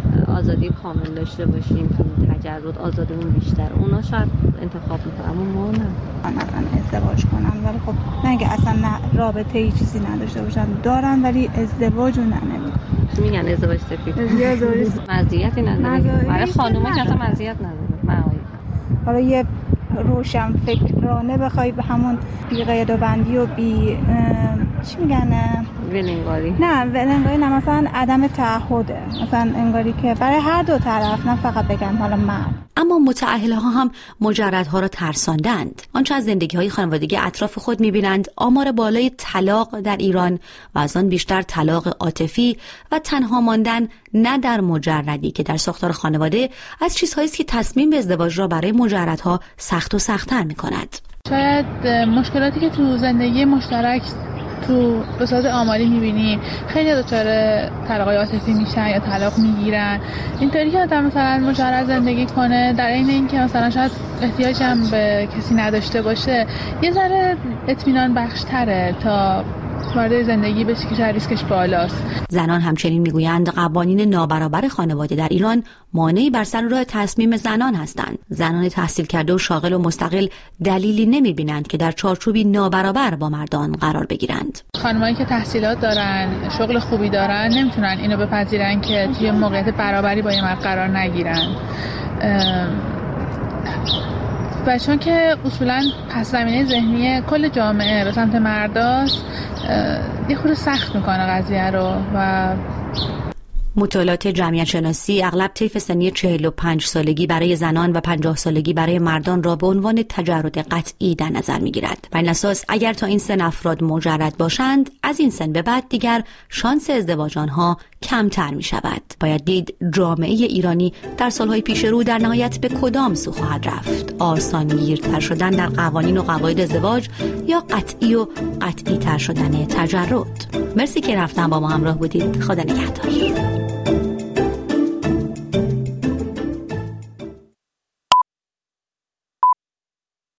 آزادی کامل داشته باشیم، تو تجرد آزادیمون بیشتر. اونا شاید انتخاب میکنن اما ما نه. مثلا ازدواج کنن ولی خب نه اگه اصلا نه رابطه ای چیزی نداشته باشن، دارن ولی ازدواج رو نمیکنن. میگن ازدواج سفید. ازدواج مزیتی نداره. برای خانوما که اصلا مزیت نداره. حالا یه روشن فکرانه بخوای به همون بی قید و بندی و بی چی میگن ولنگاری، نه ولنگاری نه، مثلا عدم تعهده، مثلا انگاری که برای هر دو طرف، نه فقط بگن حالا مرد. اما متأهله ها هم مجردها را ترساندند. آنچه از زندگی های خانوادگی اطراف خود میبینند آمار بالای طلاق در ایران و از آن بیشتر طلاق عاطفی و تنها ماندن نه در مجردی که در ساختار خانواده از چیزهایی است که تصمیم به ازدواج را برای مجردها سخت و سخت‌تر می‌کند. شاید مشکلاتی که تو زندگی مشترک تو به صورت آماری می‌بینیم، خیلی دچار طلاق عاطفی میشن یا طلاق میگیرن. اینطوری که آدم مثلا مجرد زندگی کنه در عین اینکه مثلا شاید احتیاجی هم به کسی نداشته باشه، یه ذره اطمینان بخش‌تره تا وارد زندگی بشه که شاید ریسکش بالاست. زنان همچنین میگویند قوانین نابرابر خانواده در ایران مانعی بر سر راه تصمیم زنان هستند. زنان تحصیل کرده و شاغل و مستقل دلیلی نمیبینند که در چارچوبی نابرابر با مردان قرار بگیرند. خانمایی که تحصیلات دارن، شغل خوبی دارن، نمیتونن اینو بپذیرن که توی موقعیت برابری با مرد قرار نگیرن. و چون که اصولا پس زمینه ذهنی کل جامعه به سمت مرداست، یه خورده سخت میکنه قضیه رو. و مطالعات جمعیت شناسی اغلب طیف سنی چهل و پنج سالگی برای زنان و پنجاه سالگی برای مردان را به عنوان تجرد قطعی در نظر میگیرد. بر این اساس اگر تا این سن افراد مجرد باشند، از این سن به بعد دیگر شانس ازدواج آنها کمتر می شود. باید دید جامعه ایرانی در سالهای پیش رو در نهایت به کدام سو خواهد رفت؟ آسانگیرتر شدن در قوانین و قواعد ازدواج یا قطعی و قطعی تر شدن تجرد؟ مرسی که رفتن با ما همراه بودید. خدا نگهدار.